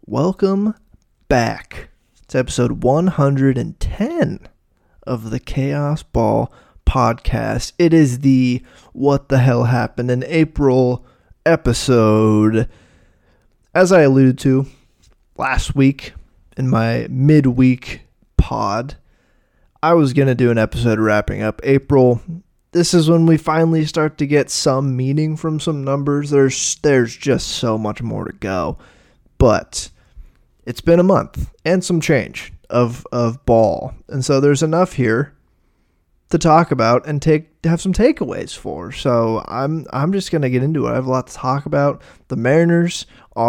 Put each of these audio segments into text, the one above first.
Welcome back to episode 110 of the Chaos Ball podcast. It is the What the Hell Happened in April episode. As I alluded to last week in my midweek pod, I was going to do an episode wrapping up April. This is when we finally start to get some meaning from some numbers. There's just so much more to go. But it's been a month and some change of ball. And so there's enough here to talk about and have some takeaways for. So I'm just going to get into it. I have a lot to talk about. The Mariners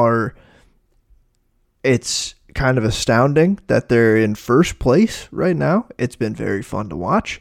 it's kind of astounding that they're in first place right now. It's been very fun to watch.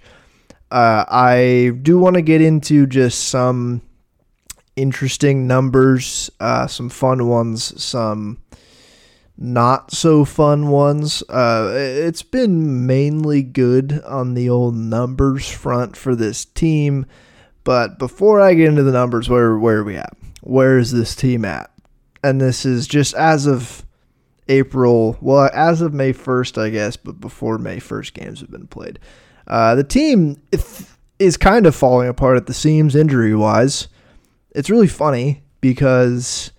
I do want to get into just some interesting numbers, some fun ones, some not so fun ones. It's been mainly good on the old numbers front for this team. But before I get into the numbers, where are we at? Where is this team at? And this is just as of April, well, as of May 1st, I guess, but before May 1st games have been played. The team is kind of falling apart at the seams injury-wise. It's really funny because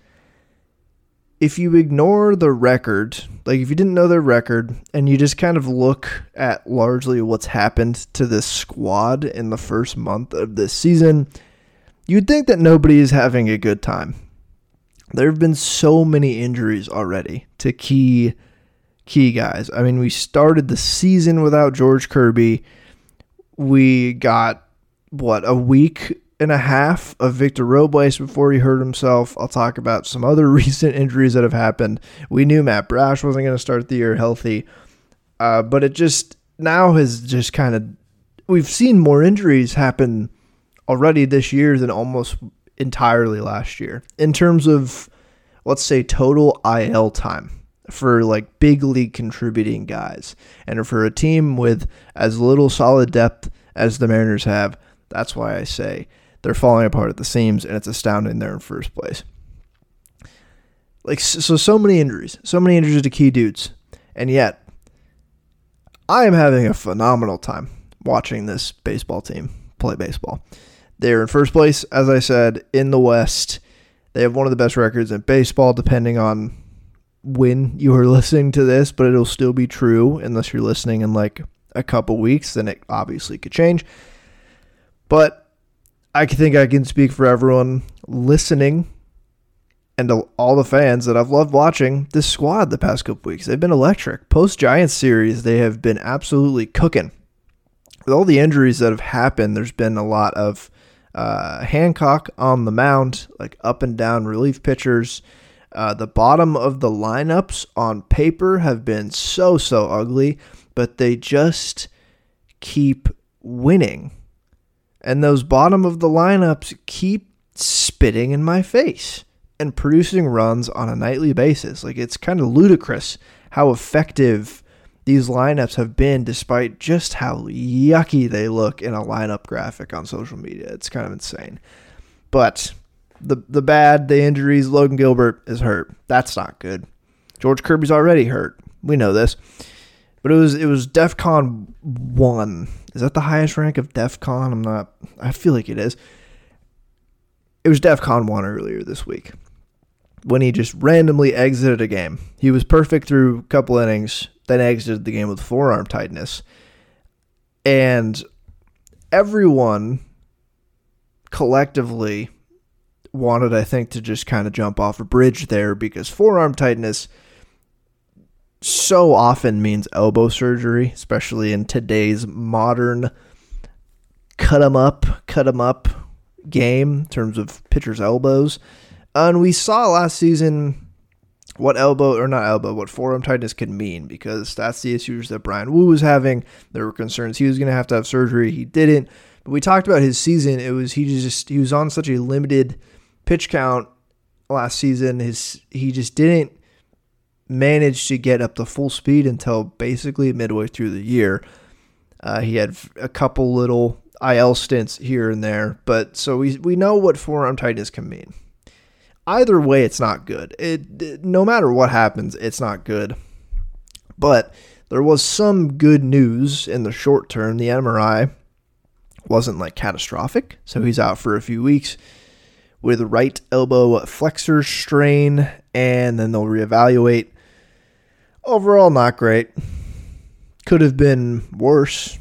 if you ignore the record, like if you didn't know their record and you just kind of look at largely what's happened to this squad in the first month of this season, you'd think that nobody is having a good time. There have been so many injuries already to key guys. I mean, we started the season without George Kirby. We got, a week and a half of Victor Robles before he hurt himself. I'll talk about some other recent injuries that have happened. We knew Matt Brash wasn't going to start the year healthy. But it just now has just kind of, we've seen more injuries happen already this year than almost entirely last year. In terms of, let's say, total IL time for like big league contributing guys. And for a team with as little solid depth as the Mariners have, that's why I say they're falling apart at the seams, and it's astounding they're in first place. Like, so many injuries to key dudes. And yet, I am having a phenomenal time watching this baseball team play baseball. They're in first place, as I said, in the West. They have one of the best records in baseball, depending on when you are listening to this, but it'll still be true unless you're listening in like a couple weeks, then it obviously could change. But I think I can speak for everyone listening and all the fans that I've loved watching this squad the past couple weeks. They've been electric. Post-Giants series, they have been absolutely cooking. With all the injuries that have happened, there's been a lot of Hancock on the mound, like up and down relief pitchers. The bottom of the lineups on paper have been so ugly, but they just keep winning. And those bottom of the lineups keep spitting in my face and producing runs on a nightly basis. Like, it's kind of ludicrous how effective these lineups have been despite just how yucky they look in a lineup graphic on social media. It's kind of insane. But the injuries, Logan Gilbert is hurt. That's not good. George Kirby's already hurt. We know this. But it was DEFCON 1. Is that the highest rank of DEFCON? I feel like it is. It was DEFCON 1 earlier this week when he just randomly exited a game. He was perfect through a couple innings, then exited the game with forearm tightness. And everyone collectively wanted, I think, to just kind of jump off a bridge there because forearm tightness so often means elbow surgery, especially in today's modern cut 'em up game in terms of pitchers' elbows. And we saw last season what forearm tightness could mean, because that's the issues that Brian Wu was having. There were concerns he was going to have surgery. He didn't. But we talked about his season. He was on such a limited pitch count last season. He just didn't managed to get up to full speed until basically midway through the year. He had a couple little IL stints here and there, but so we know what forearm tightness can mean. Either way, it's not good. No matter what happens, it's not good. But there was some good news in the short term. The MRI wasn't like catastrophic, so he's out for a few weeks with right elbow flexor strain, and then they'll reevaluate. Overall, not great. Could have been worse.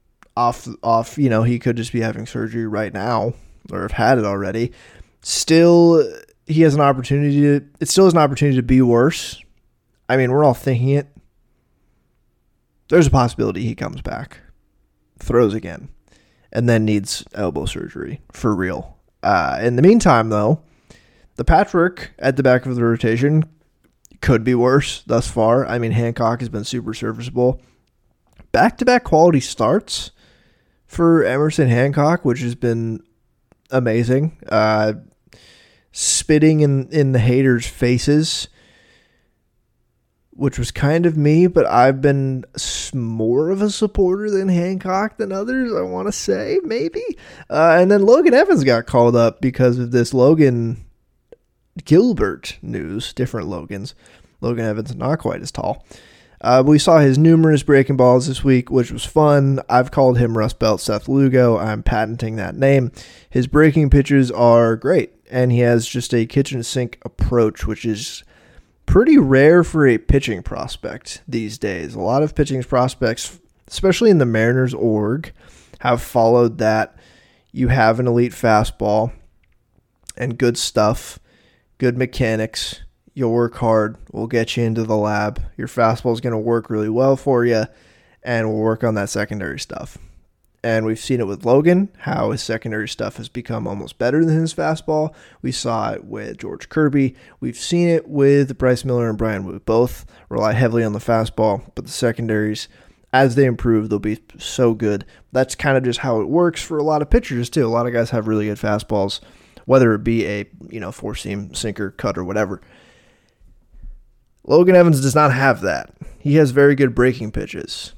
He could just be having surgery right now or have had it already. Still, he has an opportunity it still has an opportunity to be worse. I mean, we're all thinking it. There's a possibility he comes back, throws again, and then needs elbow surgery for real. In the meantime, though, the patchwork at the back of the rotation could be worse thus far. I mean, Hancock has been super serviceable. Back-to-back quality starts for Emerson Hancock, which has been amazing. Spitting in the haters' faces, which was kind of me, but I've been more of a supporter than Hancock than others, I want to say, maybe. And then Logan Evans got called up because of this Logan Gilbert news. Different Logans. Logan Evans not quite as tall. We saw his numerous breaking balls this week, which was fun. I've called him Rust Belt Seth Lugo. I'm patenting that name. His breaking pitches are great, and he has just a kitchen sink approach, which is pretty rare for a pitching prospect these days. A lot of pitching prospects, especially in the Mariners org, have followed that. You have an elite fastball and good stuff, good mechanics. You'll work hard. We'll get you into the lab. Your fastball is going to work really well for you, and we'll work on that secondary stuff. And we've seen it with Logan, how his secondary stuff has become almost better than his fastball. We saw it with George Kirby. We've seen it with Bryce Miller and Brian Wu. Both rely heavily on the fastball, but the secondaries, as they improve, they'll be so good. That's kind of just how it works for a lot of pitchers, too. A lot of guys have really good fastballs, whether it be a four-seam, sinker, cut, or whatever. Logan Evans does not have that. He has very good breaking pitches.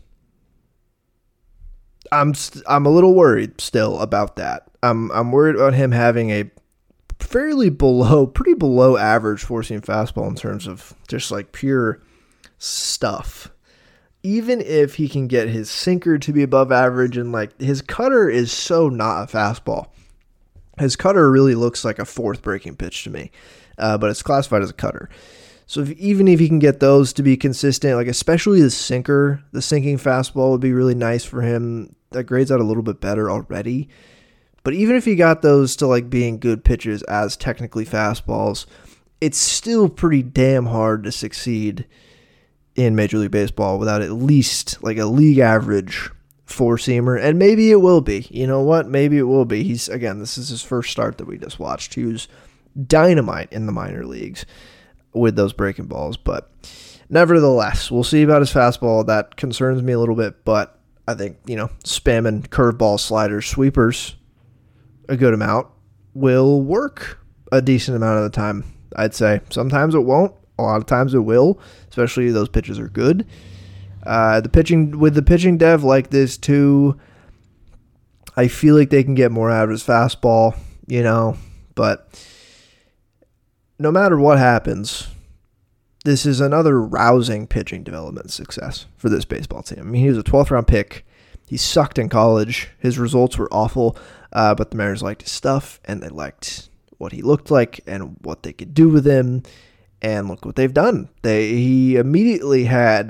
I'm a little worried still about that. I'm worried about him having a pretty below average four-seam fastball in terms of just like pure stuff. Even if he can get his sinker to be above average, and like his cutter is so not a fastball. His cutter really looks like a fourth breaking pitch to me, but it's classified as a cutter. So even if he can get those to be consistent, like especially the sinking fastball would be really nice for him. That grades out a little bit better already. But even if he got those to like being good pitches as technically fastballs, it's still pretty damn hard to succeed in Major League Baseball without at least like a league average four-seamer. And maybe it will be. You know what? Maybe it will be. This is his first start that we just watched. He was dynamite in the minor leagues with those breaking balls, but nevertheless, we'll see about his fastball. That concerns me a little bit, but I think, spamming curveball, sliders, sweepers a good amount will work a decent amount of the time, I'd say. Sometimes it won't. A lot of times it will, especially if those pitches are good. The pitching dev like this too, I feel like they can get more out of his fastball, but no matter what happens, this is another rousing pitching development success for this baseball team. I mean, he was a 12th round pick. He sucked in college. His results were awful, but the Mariners liked his stuff, and they liked what he looked like and what they could do with him. And look what they've done. He was immediately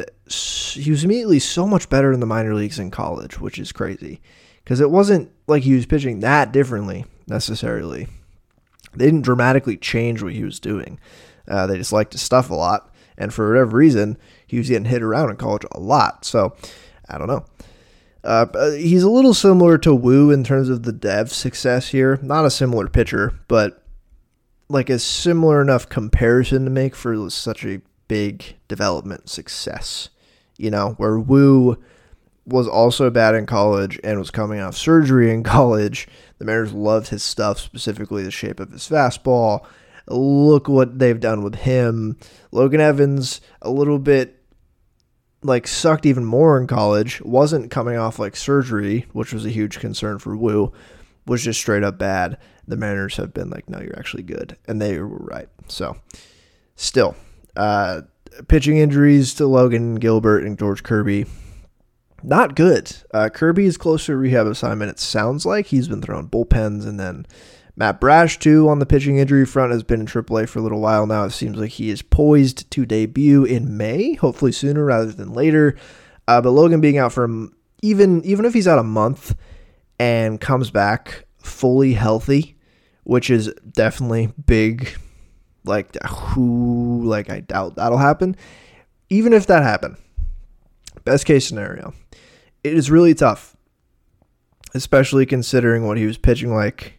so much better in the minor leagues in college, which is crazy, because it wasn't like he was pitching that differently necessarily. They didn't dramatically change what he was doing. They just liked his stuff a lot. And for whatever reason, he was getting hit around in college a lot. So, I don't know. He's a little similar to Wu in terms of the dev success here. Not a similar pitcher, but like a similar enough comparison to make for such a big development success. Where Wu was also bad in college and was coming off surgery in college. The Mariners loved his stuff, specifically the shape of his fastball. Look what they've done with him. Logan Evans, a little bit sucked even more in college. Wasn't coming off surgery, which was a huge concern for Wu. was just straight up bad. The Mariners have been like, no, you're actually good. And they were right. So, still, pitching injuries to Logan Gilbert and George Kirby, not good. Kirby is close to a rehab assignment, it sounds like. He's been throwing bullpens. And then Matt Brash, too, on the pitching injury front, has been in AAA for a little while now. It seems like he is poised to debut in May, hopefully sooner rather than later. But Logan being out for even if he's out a month and comes back fully healthy, which is definitely big, I doubt that'll happen. Even if that happened, best case scenario, it is really tough, especially considering what he was pitching like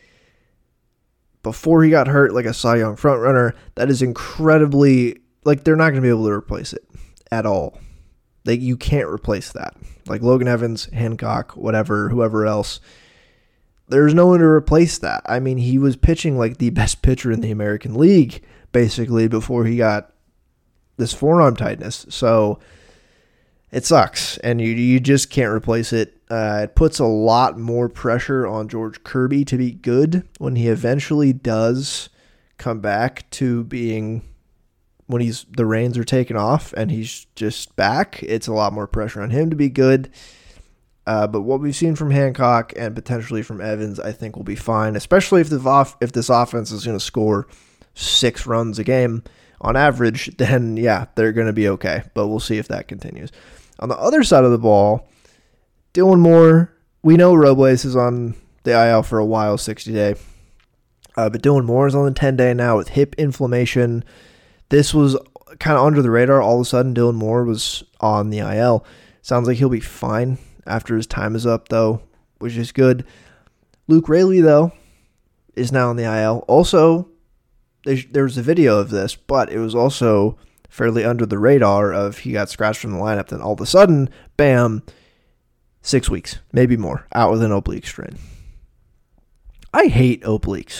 before he got hurt, like a Cy Young frontrunner. That is incredibly, they're not going to be able to replace it at all. You can't replace that. Like Logan Evans, Hancock, whoever else. There's no one to replace that. I mean, he was pitching like the best pitcher in the American League, basically, before he got this forearm tightness. So it sucks, and you just can't replace it. It puts a lot more pressure on George Kirby to be good when he eventually does come back to being, when the reins are taken off and he's just back. It's a lot more pressure on him to be good. But what we've seen from Hancock and potentially from Evans, I think will be fine, especially if this offense is going to score 6 runs a game on average, then yeah, they're going to be okay. But we'll see if that continues. On the other side of the ball, Dylan Moore, we know Robles is on the IL for a while, 60-day. But Dylan Moore is on the 10-day now with hip inflammation. This was kind of under the radar. All of a sudden, Dylan Moore was on the IL. Sounds like he'll be fine after his time is up, though, which is good. Luke Raley, though, is now on the IL. Also, there was a video of this, but it was also fairly under the radar of he got scratched from the lineup. Then all of a sudden, bam, 6 weeks, maybe more, out with an oblique strain. I hate obliques.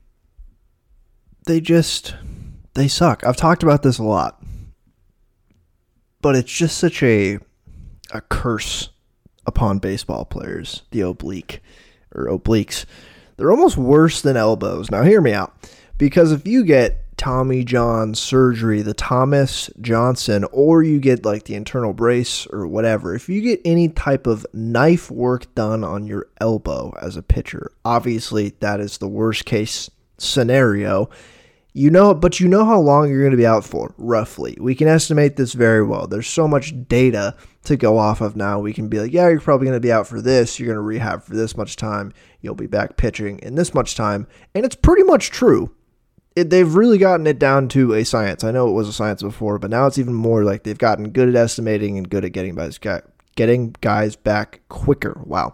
They suck. I've talked about this a lot. But it's just such a curse upon baseball players, the oblique, or obliques. They're almost worse than elbows. Now hear me out. Because if you get Tommy John surgery, the Thomas Johnson, or you get like the internal brace or whatever, if you get any type of knife work done on your elbow as a pitcher, obviously that is the worst case scenario. But you know how long you're going to be out for, roughly. We can estimate this very well. There's so much data to go off of now. We can be like, yeah, you're probably going to be out for this. You're going to rehab for this much time. You'll be back pitching in this much time. And it's pretty much true. They've really gotten it down to a science. I know it was a science before, but now it's even more like they've gotten good at estimating and good at getting guys back quicker. Wow.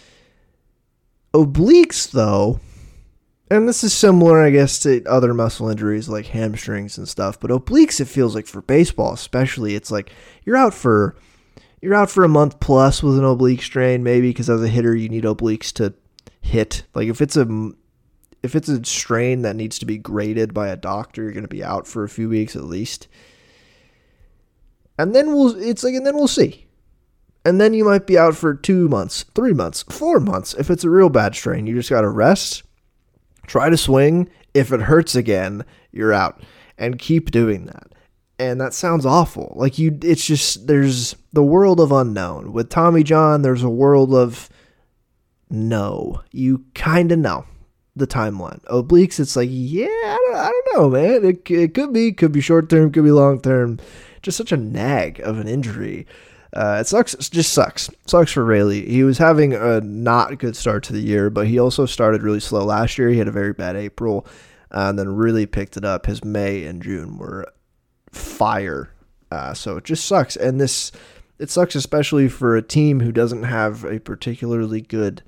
Obliques, though, and this is similar, I guess, to other muscle injuries like hamstrings and stuff, but obliques, it feels like for baseball especially, it's like you're out for a month plus with an oblique strain, maybe, because as a hitter you need obliques to hit. Like if it's a strain that needs to be graded by a doctor, you're going to be out for a few weeks at least. And then we'll see. And then you might be out for 2 months, 3 months, 4 months. If it's a real bad strain, you just got to rest, try to swing. If it hurts again, you're out, and keep doing that. And that sounds awful. It's just, there's the world of unknown. With Tommy John, there's a world of no. You kind of know the timeline. Obliques, it's like, yeah, I don't know, man. It could be short term, could be long term. Just such a nag of an injury. It sucks. It just sucks. Sucks for Raley. He was having a not good start to the year, but he also started really slow last year. He had a very bad April, and then really picked it up. His May and June were fire. So it just sucks. And it sucks especially for a team who doesn't have a particularly good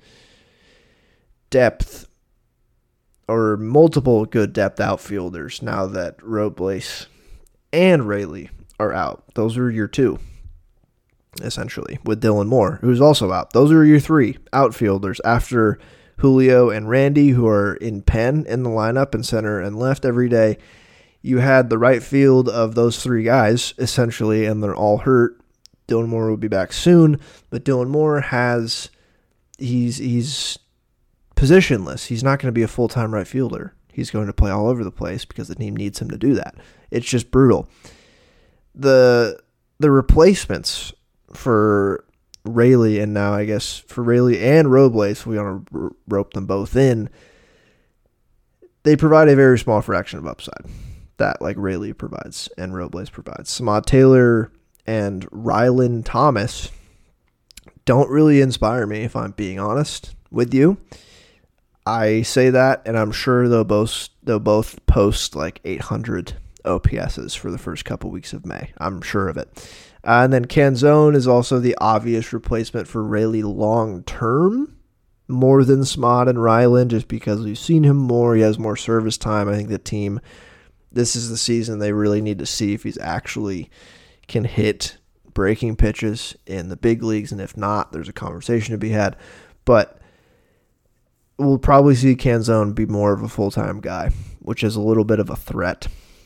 depth or multiple good depth outfielders now that Robles and Raley are out. Those are your two, essentially, with Dylan Moore, who's also out. Those are your 3 outfielders after Julio and Randy, who are in pen in the lineup in center and left every day. You had the right field of those 3 guys, essentially, and they're all hurt. Dylan Moore will be back soon, but Dylan Moore he's positionless. He's not going to be a full-time right fielder. He's going to play all over the place because the team needs him to do that. It's just brutal. The replacements for Raley, and now I guess for Raley and Robles, we want to rope them both in, they provide a very small fraction of upside that like Raley provides and Robles provides. Samad Taylor and Rylan Thomas don't really inspire me, if I'm being honest with you. I say that, and I'm sure they'll both post like 800 OPSs for the first couple weeks of May. I'm sure of it. And then Canzone is also the obvious replacement for Raley long term, more than Smod and Rylan, just because we've seen him more. He has more service time. I think the team, this is the season they really need to see if he's actually can hit breaking pitches in the big leagues, and if not, there's a conversation to be had. But we'll probably see Canzone be more of a full-time guy, which is a little bit of a threat.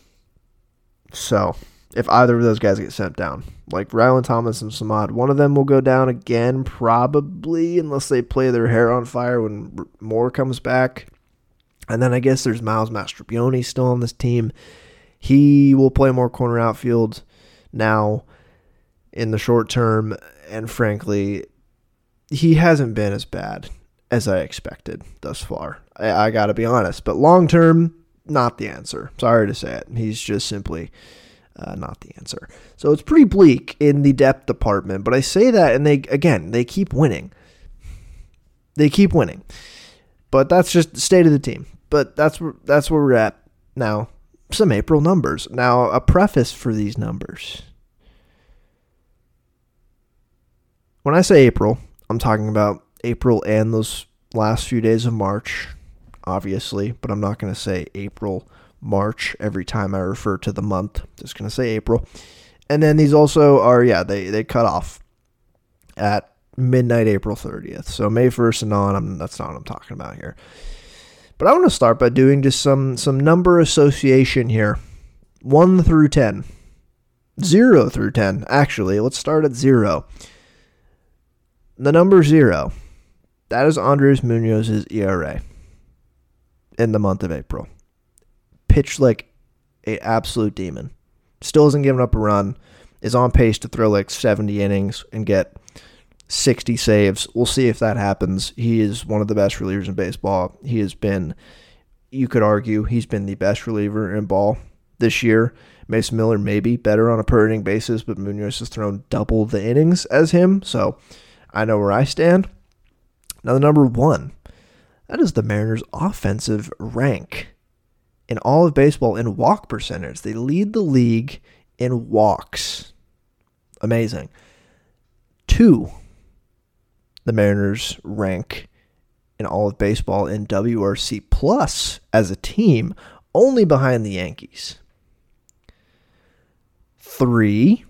So if either of those guys get sent down, like Rylan Thomas and Samad, one of them will go down again probably, unless they play their hair on fire when Moore comes back. And then I guess there's Miles Mastropioni still on this team. He will play more corner outfield now in the short term, and frankly, he hasn't been as bad as I expected thus far. I got to be honest, but long term, not the answer. Sorry to say it. He's just simply not the answer. So it's pretty bleak in the depth department, but I say that, and they keep winning. They keep winning, but that's just the state of the team. But that's where we're at now. Some April numbers. Now, a preface for these numbers. When I say April, I'm talking about April and those last few days of March, obviously, but I'm not going to say April, March every time I refer to the month. Just going to say April. And then these also are, they cut off at midnight April 30th. So May 1st and on, that's not what I'm talking about here. But I want to start by doing just some number association here. 1 through 10. 0 through 10, actually. Let's start at 0. The number 0, that is Andres Muñoz's ERA in the month of April. Pitched like an absolute demon. Still hasn't given up a run. Is on pace to throw like 70 innings and get 60 saves. We'll see if that happens. He is one of the best relievers in baseball. He has been, you could argue, he's been the best reliever in ball this year. Mason Miller maybe better on a per inning basis, but Munoz has thrown double the innings as him, so I know where I stand. Now the number 1, that is the Mariners' offensive rank in all of baseball in walk percentage. They lead the league in walks. Amazing. 2, the Mariners rank in all of baseball in WRC plus as a team, only behind the Yankees. 3,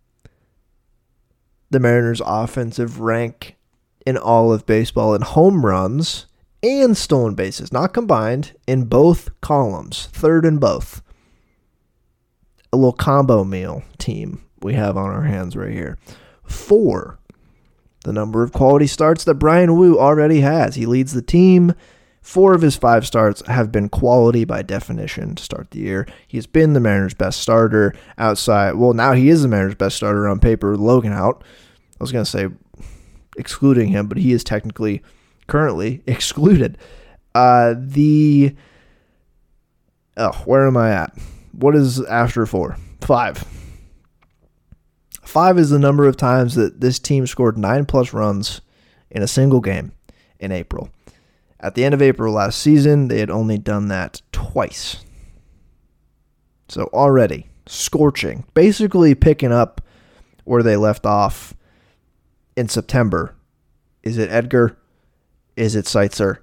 the Mariners' offensive rank in all of baseball in home runs and stolen bases, not combined, in both columns, 3rd in both. A little combo meal team we have on our hands right here. 4, the number of quality starts that Bryan Woo already has. He leads the team. 4 of his 5 starts have been quality by definition to start the year. He's been the Mariners' best starter outside. Well, now he is the Mariners' best starter on paper with Logan out. I was going to say excluding him, but he is technically currently excluded. Where am I at? What is after 4? 5. 5 is the number of times that this team scored 9+ runs in a single game in April. At the end of April last season, they had only done that twice. So already, scorching. Basically picking up where they left off in September. Is it Edgar? Is it Seitzer?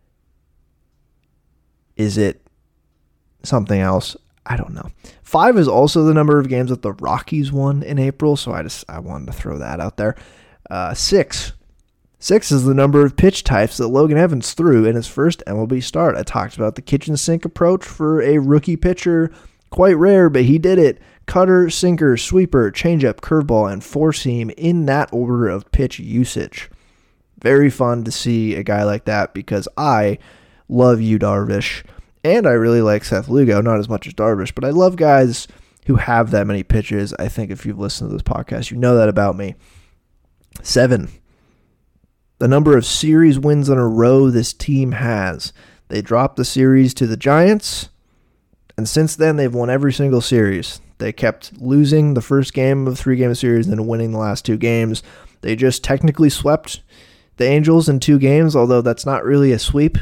Is it something else? I don't know. 5 is also the number of games that the Rockies won in April, so I wanted to throw that out there. 6 is the number of pitch types that Logan Evans threw in his first MLB start. I talked about the kitchen sink approach for a rookie pitcher. Quite rare, but he did it. Cutter, sinker, sweeper, changeup, curveball, and four-seam in that order of pitch usage. Very fun to see a guy like that because I love Yu Darvish, and I really like Seth Lugo, not as much as Darvish, but I love guys who have that many pitches. I think if you've listened to this podcast, you know that about me. 7. The number of series wins in a row this team has. They dropped the series to the Giants, and since then they've won every single series. They kept losing the first game of 3-game series and then winning the last 2 games. They just technically swept the Angels in 2 games, although that's not really a sweep.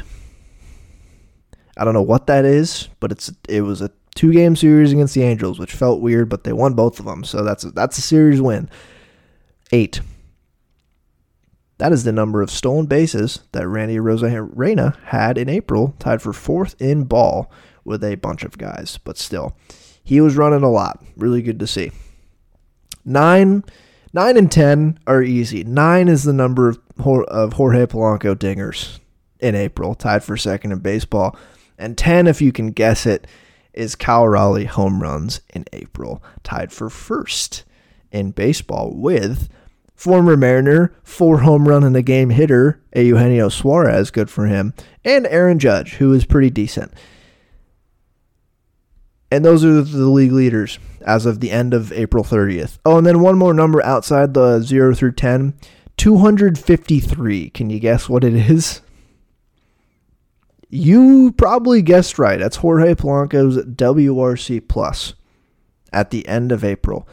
I don't know what that is, but it was a 2-game series against the Angels, which felt weird, but they won both of them, so that's a series win. 8. That is the number of stolen bases that Randy Arozarena had in April, tied for 4th in ball with a bunch of guys, but still. He was running a lot. Really good to see. 9 and 10 are easy. 9 is the number of Jorge Polanco dingers in April, tied for 2nd in baseball. And 10, if you can guess it, is Cal Raleigh home runs in April, tied for 1st in baseball with former Mariner, 4 home run in a game hitter, Eugenio Suarez, good for him, and Aaron Judge, who is pretty decent. And those are the league leaders as of the end of April 30th. Oh, and then one more number outside the 0 through 10, 253. Can you guess what it is? You probably guessed right. That's Jorge Polanco's WRC plus at the end of April.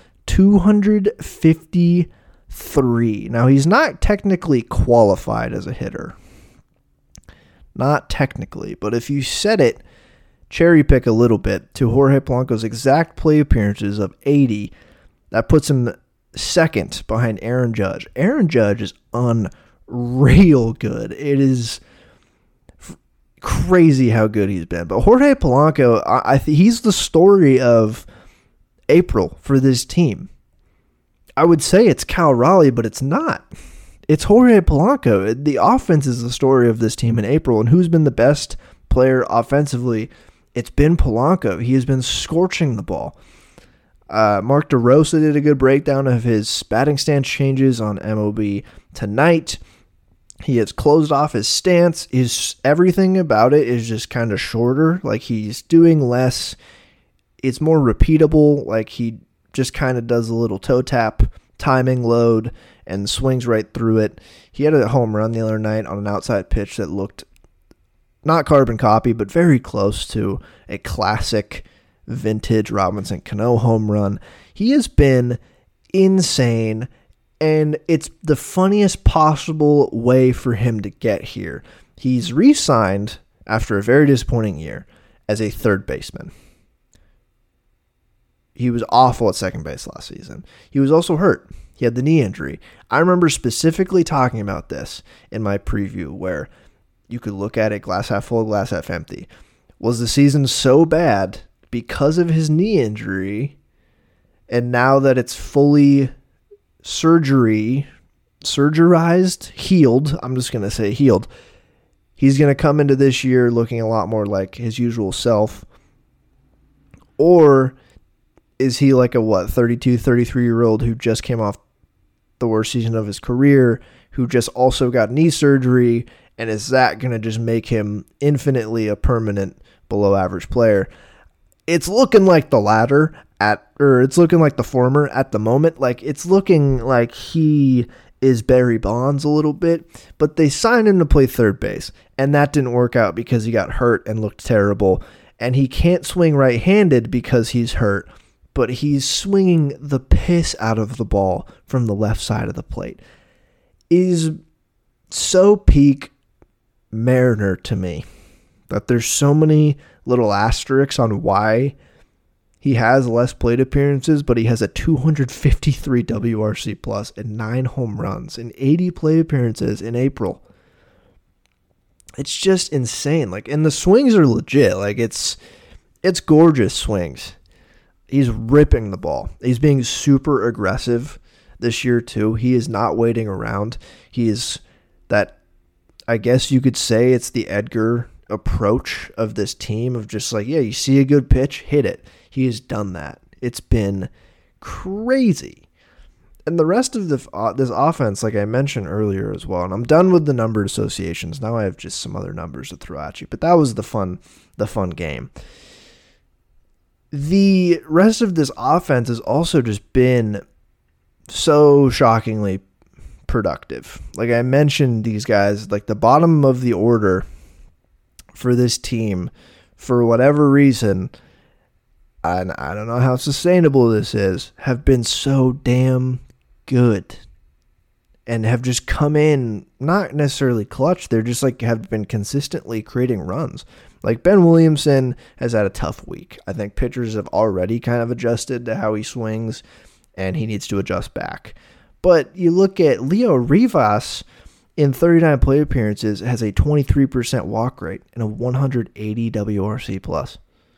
253. Now, he's not technically qualified as a hitter. Not technically, but if you set it, cherry pick a little bit to Jorge Polanco's exact play appearances of 80, that puts him 2nd behind Aaron Judge. Aaron Judge is unreal good. It is crazy how good he's been. But Jorge Polanco, he's the story of April for this team. I would say it's Cal Raleigh, but it's not. It's Jorge Polanco. The offense is the story of this team in April, and who's been the best player offensively? It's been Polanco. He has been scorching the ball. Mark DeRosa did a good breakdown of his batting stance changes on MLB Tonight. He has closed off his stance. Everything about it is just kind of shorter. Like he's doing less. It's more repeatable. Like he just kind of does a little toe tap, timing load, and swings right through it. He had a home run the other night on an outside pitch that looked not carbon copy, but very close to a classic vintage Robinson Cano home run. He has been insane. And it's the funniest possible way for him to get here. He's re-signed after a very disappointing year as a 3rd baseman. He was awful at 2nd base last season. He was also hurt. He had the knee injury. I remember specifically talking about this in my preview where you could look at it glass half full, glass half empty. Was the season so bad because of his knee injury, and now that it's fully surgerized, healed, I'm just going to say healed, he's going to come into this year looking a lot more like his usual self? Or is he like a 32, 33-year-old who just came off the worst season of his career, who just also got knee surgery, and is that going to just make him infinitely a permanent below average player? It's looking like the latter it's looking like the former at the moment. Like it's looking like he is Barry Bonds a little bit, but they signed him to play 3rd base, and that didn't work out because he got hurt and looked terrible, and he can't swing right-handed because he's hurt, but he's swinging the piss out of the ball from the left side of the plate. Is so peak Mariner to me that there's so many little asterisks on why he has less plate appearances, but he has a 253 WRC plus and 9 home runs and 80 plate appearances in April. It's just insane. Like, and the swings are legit. Like it's gorgeous swings. He's ripping the ball. He's being super aggressive this year too. He is not waiting around. He is that, I guess you could say it's the Edgar approach of this team of just like, yeah, you see a good pitch, hit it. He has done that. It's been crazy. And the rest of this offense, like I mentioned earlier as well, and I'm done with the numbered associations. Now I have just some other numbers to throw at you, but that was the fun game. The rest of this offense has also just been so shockingly productive. Like I mentioned, these guys, like the bottom of the order for this team, for whatever reason, and I don't know how sustainable this is, have been so damn good and have just come in, not necessarily clutch, they're just like have been consistently creating runs. Like Ben Williamson has had a tough week. I think pitchers have already kind of adjusted to how he swings, and he needs to adjust back. But you look at Leo Rivas in 39 plate appearances has a 23% walk rate and a 180 WRC plus.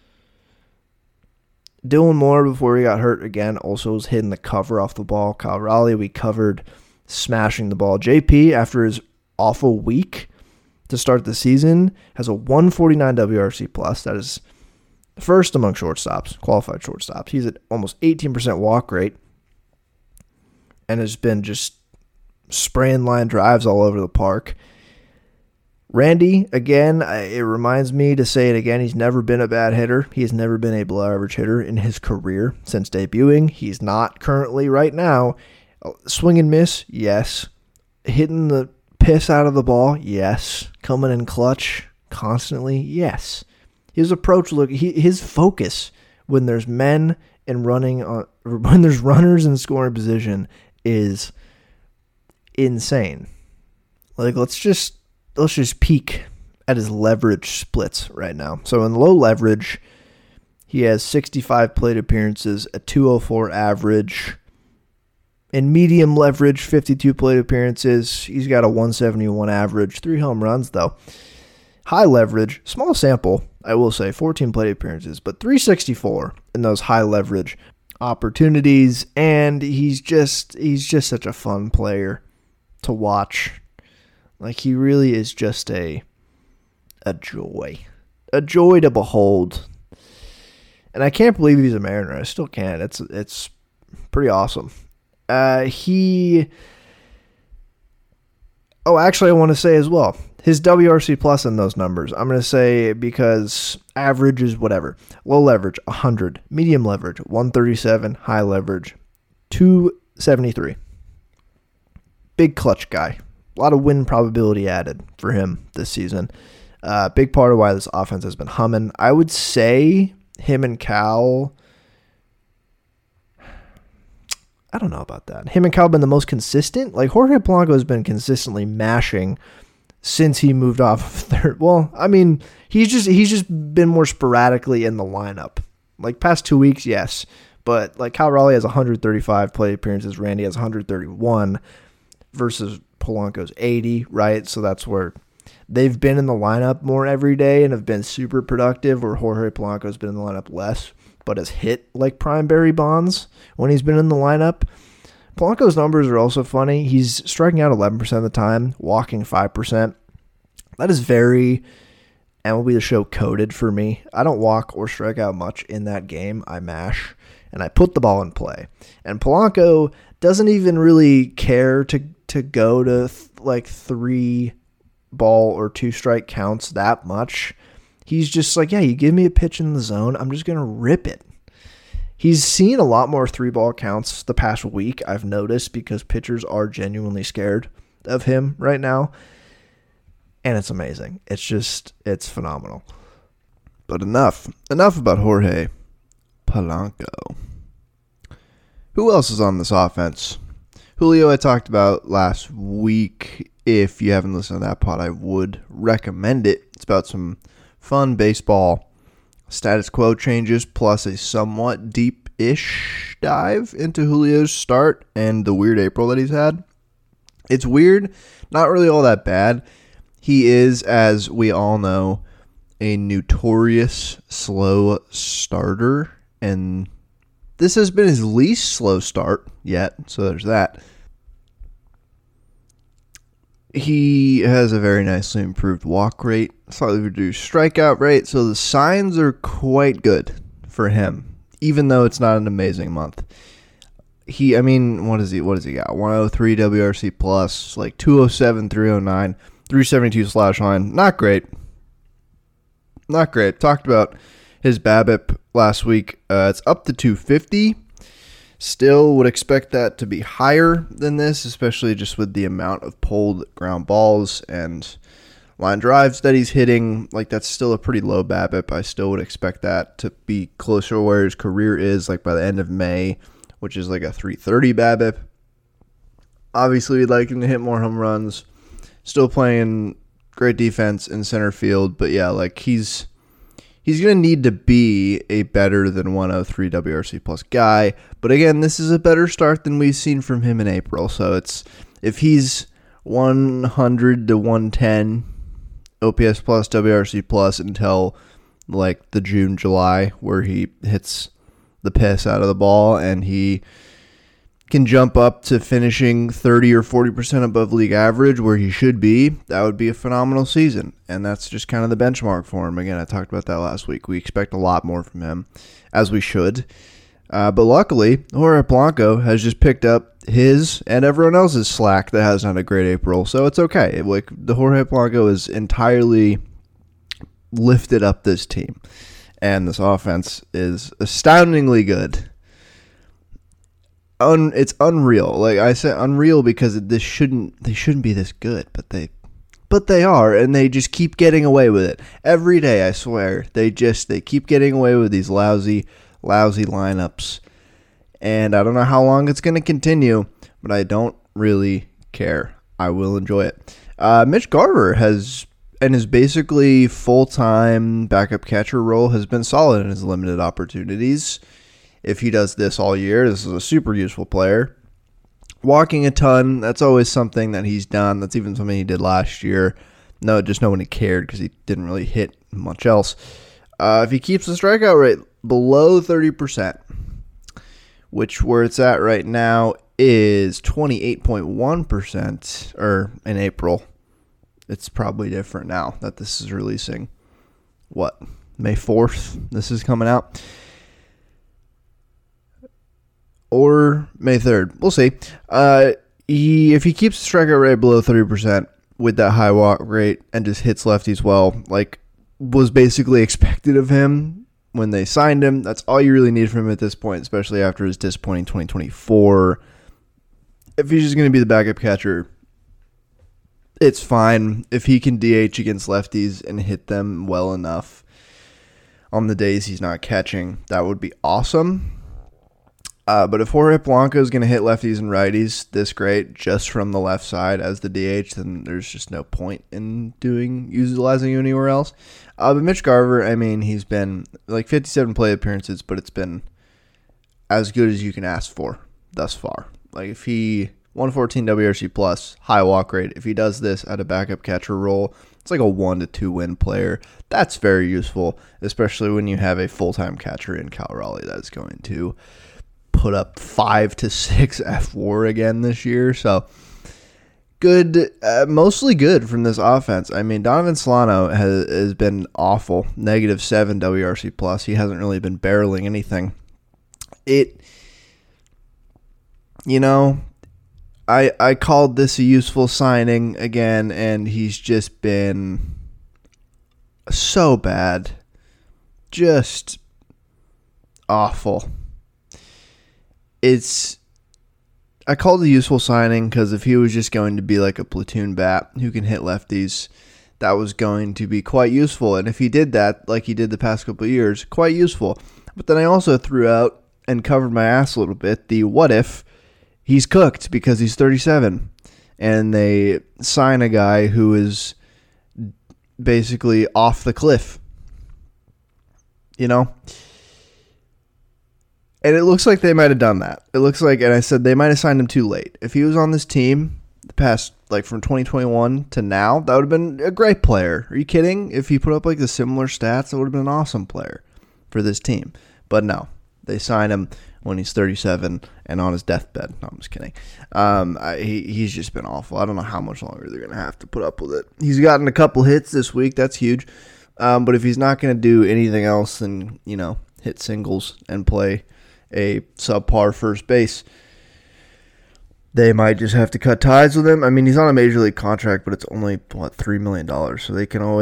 Dylan Moore, before he got hurt again, also was hitting the cover off the ball. Kyle Raleigh, we covered smashing the ball. JP, after his awful week to start the season, has a 149 WRC plus. That is first among shortstops, qualified shortstops. He's at almost 18% walk rate and has been just spraying line drives all over the park. Randy, again, it reminds me to say it again, he's never been a bad hitter. He has never been a below average hitter in his career since debuting. He's not currently right now. Swing and miss, yes. Hitting the piss out of the ball, yes. Coming in clutch constantly, yes. His approach, his focus when there's men and when there's runners in scoring position is insane. Like let's just peek at his leverage splits right now. So in low leverage, he has 65 plate appearances, a 204 average. In medium leverage, 52 plate appearances, he's got a 171 average, 3 home runs though. High leverage, small sample, I will say, 14 plate appearances, but 364 in those high leverage opportunities, and he's just such a fun player to watch. Like he really is just a joy to behold. And I can't believe he's a Mariner. I still can't. It's pretty awesome. Actually, I want to say as well, his WRC plus in those numbers, I'm going to say, because average is whatever. Low leverage, 100. Medium leverage, 137. High leverage, 273. Big clutch guy. A lot of win probability added for him this season. Big part of why this offense has been humming. I would say him and Cal, I don't know about that. Him and Cal have been the most consistent. Like Jorge Polanco has been consistently mashing since he moved off of third. Well, I mean, he's just been more sporadically in the lineup. Like past 2 weeks, yes. But like Kyle Raleigh has 135 plate appearances. Randy has 131 versus Polanco's 80, right? So that's where they've been in the lineup more every day and have been super productive, where Jorge Polanco's been in the lineup less, but has hit like prime Barry Bonds when he's been in the lineup. Polanco's numbers are also funny. He's striking out 11% of the time, walking 5%. That is very MLB The Show coded for me. I don't walk or strike out much in that game. I mash, and I put the ball in play. And Polanco doesn't even really care to go to like 3 ball or 2 strike counts that much. He's just like, yeah, you give me a pitch in the zone, I'm just going to rip it. He's seen a lot more 3 ball counts the past week, I've noticed, because pitchers are genuinely scared of him right now. And it's amazing. It's phenomenal. But enough about Jorge Polanco. Who else is on this offense? Julio I talked about last week. If you haven't listened to that pod, I would recommend it. It's about some fun baseball status quo changes, plus a somewhat deep-ish dive into Julio's start and the weird April that he's had. It's weird, not really all that bad. He is, as we all know, a notorious slow starter, and this has been his least slow start yet, so there's that. He has a very nicely improved walk rate, slightly reduced strikeout rate, so the signs are quite good for him, even though it's not an amazing month. what does he got? 103 WRC plus, like 207, 309, 372 slash line. Not great. Not great. Talked about his BABIP last week. It's up to 250. Still would expect that to be higher than this, especially just with the amount of pulled ground balls and line drives that he's hitting. Like, that's still a pretty low BABIP. I still would expect that to be closer to where his career is, like by the end of May, which is like a 330 BABIP. Obviously, we'd like him to hit more home runs. Still playing great defense in center field, but yeah, like he's going to need to be a better than 103 WRC plus guy. But again, this is a better start than we've seen from him in April. So if he's 100 to 110 OPS plus WRC plus until like the June, July, where he hits the piss out of the ball and he can jump up to finishing 30 or 40% above league average where he should be, that would be a phenomenal season. And that's just kind of the benchmark for him. Again, I talked about that last week. We expect a lot more from him, as we should. But luckily, Jorge Polanco has just picked up his and everyone else's slack that hasn't had a great April. So it's okay. Like, the Jorge Polanco is entirely lifted up this team. And this offense is astoundingly good. It's unreal. Like I said, unreal because they shouldn't be this good, but they are, and they just keep getting away with it every day. I swear, they keep getting away with these lousy lineups, and I don't know how long it's going to continue, but I don't really care. I will enjoy it. Mitch Garver has, and his basically full-time backup catcher role has been solid in his limited opportunities. If he does this all year, this is a super useful player. Walking a ton, that's always something that he's done. That's even something he did last year. No, just no one cared because he didn't really hit much else. If he keeps the strikeout rate below 30%, which where it's at right now is 28.1%, or in April. It's probably different now that this is releasing. May 4th? This is coming out. Or May 3rd. We'll see. If he keeps the strikeout rate below 30% with that high walk rate and just hits lefties well, like was basically expected of him when they signed him, that's all you really need from him at this point, especially after his disappointing 2024. If he's just going to be the backup catcher, it's fine. If he can DH against lefties and hit them well enough on the days he's not catching, that would be awesome. But if Jorge Polanco is going to hit lefties and righties this great just from the left side as the DH, then there's just no point in utilizing him anywhere else. But Mitch Garver, I mean, he's been like 57 play appearances, but it's been as good as you can ask for thus far. Like if he 114 WRC plus, high walk rate, if he does this at a backup catcher role, it's like a 1 to 2 win player. That's very useful, especially when you have a full-time catcher in Cal Raleigh that is going to put up 5 to 6 F4 again this year. So good, mostly good from this offense. I mean, Donovan Solano has been awful. -7 WRC plus. He hasn't really been barreling anything. I called this a useful signing again, and he's just been so bad. Just awful. I called it a useful signing because if he was just going to be like a platoon bat who can hit lefties, that was going to be quite useful. And if he did that, like he did the past couple of years, quite useful. But then I also threw out and covered my ass a little bit the what if he's cooked because he's 37 and they sign a guy who is basically off the cliff. And it looks like they might have done that. It looks like, and I said they might have signed him too late. If he was on this team the past, like from 2021 to now, that would have been a great player. Are you kidding? If he put up like the similar stats, that would have been an awesome player for this team. But no, they signed him when he's 37 and on his deathbed. No, I'm just kidding. He's just been awful. I don't know how much longer they're going to have to put up with it. He's gotten a couple hits this week. That's huge. But if he's not going to do anything else than, hit singles and play a subpar first base, they might just have to cut ties with him. I mean, he's on a major league contract, but it's only, $3 million. So they can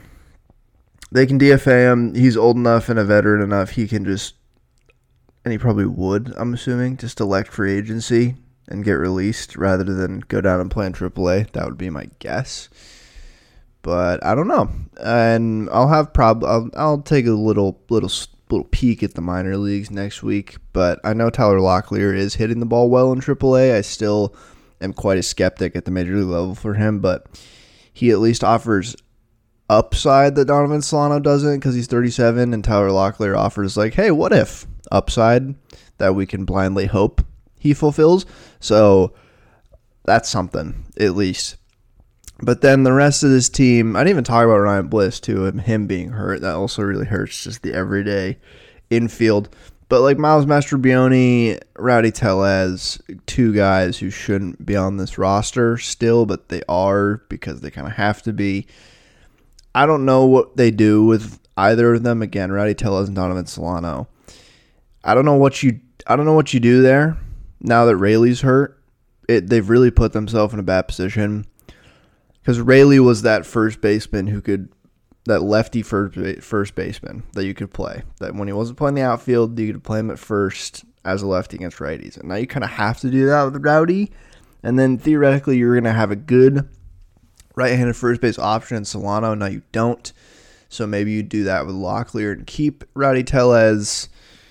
DFA him. He's old enough and a veteran enough. He can just, and he probably would, I'm assuming, just elect free agency and get released rather than go down and play in AAA. That would be my guess. But I don't know. And I'll take a little peek at the minor leagues next week, but I know Tyler Locklear is hitting the ball well in AAA. I still am quite a skeptic at the major league level for him, but he at least offers upside that Donovan Solano doesn't because he's 37, and Tyler Locklear offers like, hey, what if upside that we can blindly hope he fulfills. So that's something at least. But then the rest of this team, I didn't even talk about Ryan Bliss too, and him being hurt. That also really hurts, just the everyday infield. But like Miles Mastrobuoni, Rowdy Tellez, two guys who shouldn't be on this roster still, but they are because they kind of have to be. I don't know what they do with either of them. Again, Rowdy Tellez and Donovan Solano. I don't know what you do there now that Rayleigh's hurt. They've really put themselves in a bad position. Because Rayleigh was that first baseman that lefty first baseman that you could play. That when he wasn't playing the outfield, you could play him at first as a lefty against righties. And now you kind of have to do that with Rowdy. And then theoretically, you're going to have a good right-handed first base option in Solano. Now you don't. So maybe you do that with Locklear and keep Rowdy Tellez.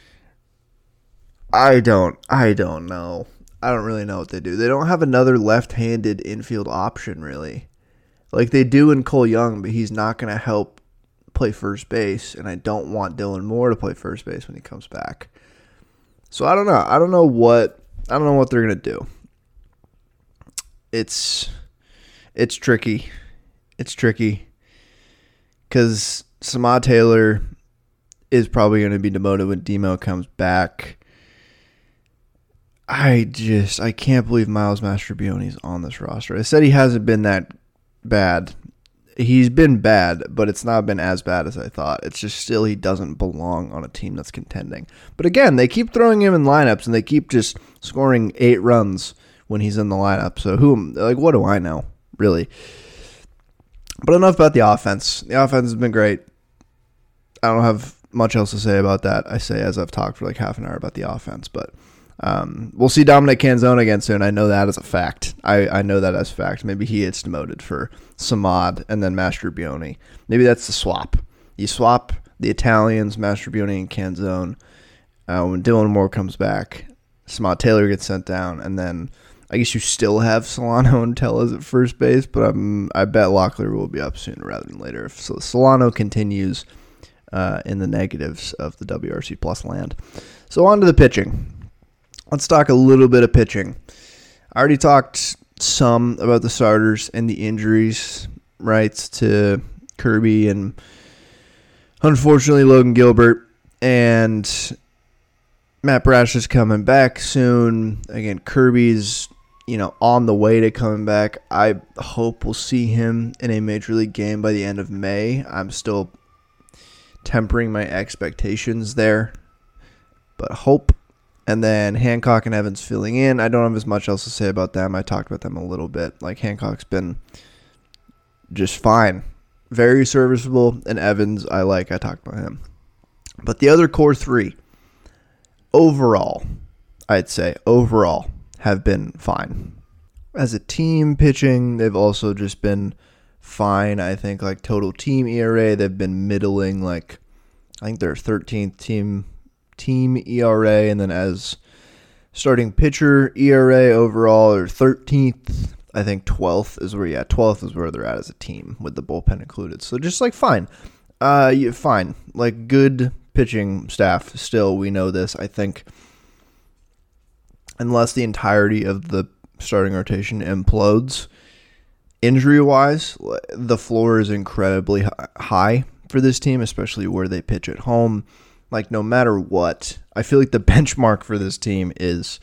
I don't know. I don't really know what they do. They don't have another left-handed infield option, really. Like they do in Cole Young, but he's not going to help play first base, and I don't want Dylan Moore to play first base when he comes back. So I don't know. I don't know what they're going to do. It's tricky. It's tricky because Samad Taylor is probably going to be demoted when Demo comes back. I can't believe Miles Mastrobuoni's on this roster. I said he hasn't been that bad. He's been bad, but it's not been as bad as I thought. It's just still he doesn't belong on a team that's contending. But again, they keep throwing him in lineups, and they keep just scoring 8 runs when he's in the lineup. So what do I know, really? But enough about the offense. The offense has been great. I don't have much else to say about that. I say as I've talked for like half an hour about the offense, but we'll see Dominic Canzone again soon. I know that as a fact. I know that as fact. Maybe he gets demoted for Samad and then Mastrobuoni. Maybe that's the swap. You swap the Italians, Mastrobuoni and Canzone. When Dylan Moore comes back, Samad Taylor gets sent down, and then I guess you still have Solano and Tellez at first base, but I bet Locklear will be up sooner rather than later if Solano continues in the negatives of the WRC Plus land. So on to the pitching. Let's talk a little bit of pitching. I already talked some about the starters and the injuries, right, to Kirby and unfortunately Logan Gilbert. And Matt Brash is coming back soon. Again, Kirby's, on the way to coming back. I hope we'll see him in a major league game by the end of May. I'm still tempering my expectations there, but hope. And then Hancock and Evans filling in. I don't have as much else to say about them. I talked about them a little bit. Like Hancock's been just fine. Very serviceable. And Evans, I talked about him. But the other core 3, overall, I'd say, have been fine. As a team pitching, they've also just been fine. I think like total team ERA, they've been middling. Like I think they're 13th team ERA, and then as starting pitcher ERA overall are 13th. I think 12th is where they're at as a team with the bullpen included. So just like fine. Fine. Like good pitching staff still, we know this. I think unless the entirety of the starting rotation implodes injury-wise, the floor is incredibly high for this team, especially where they pitch at home. Like, no matter what, I feel like the benchmark for this team is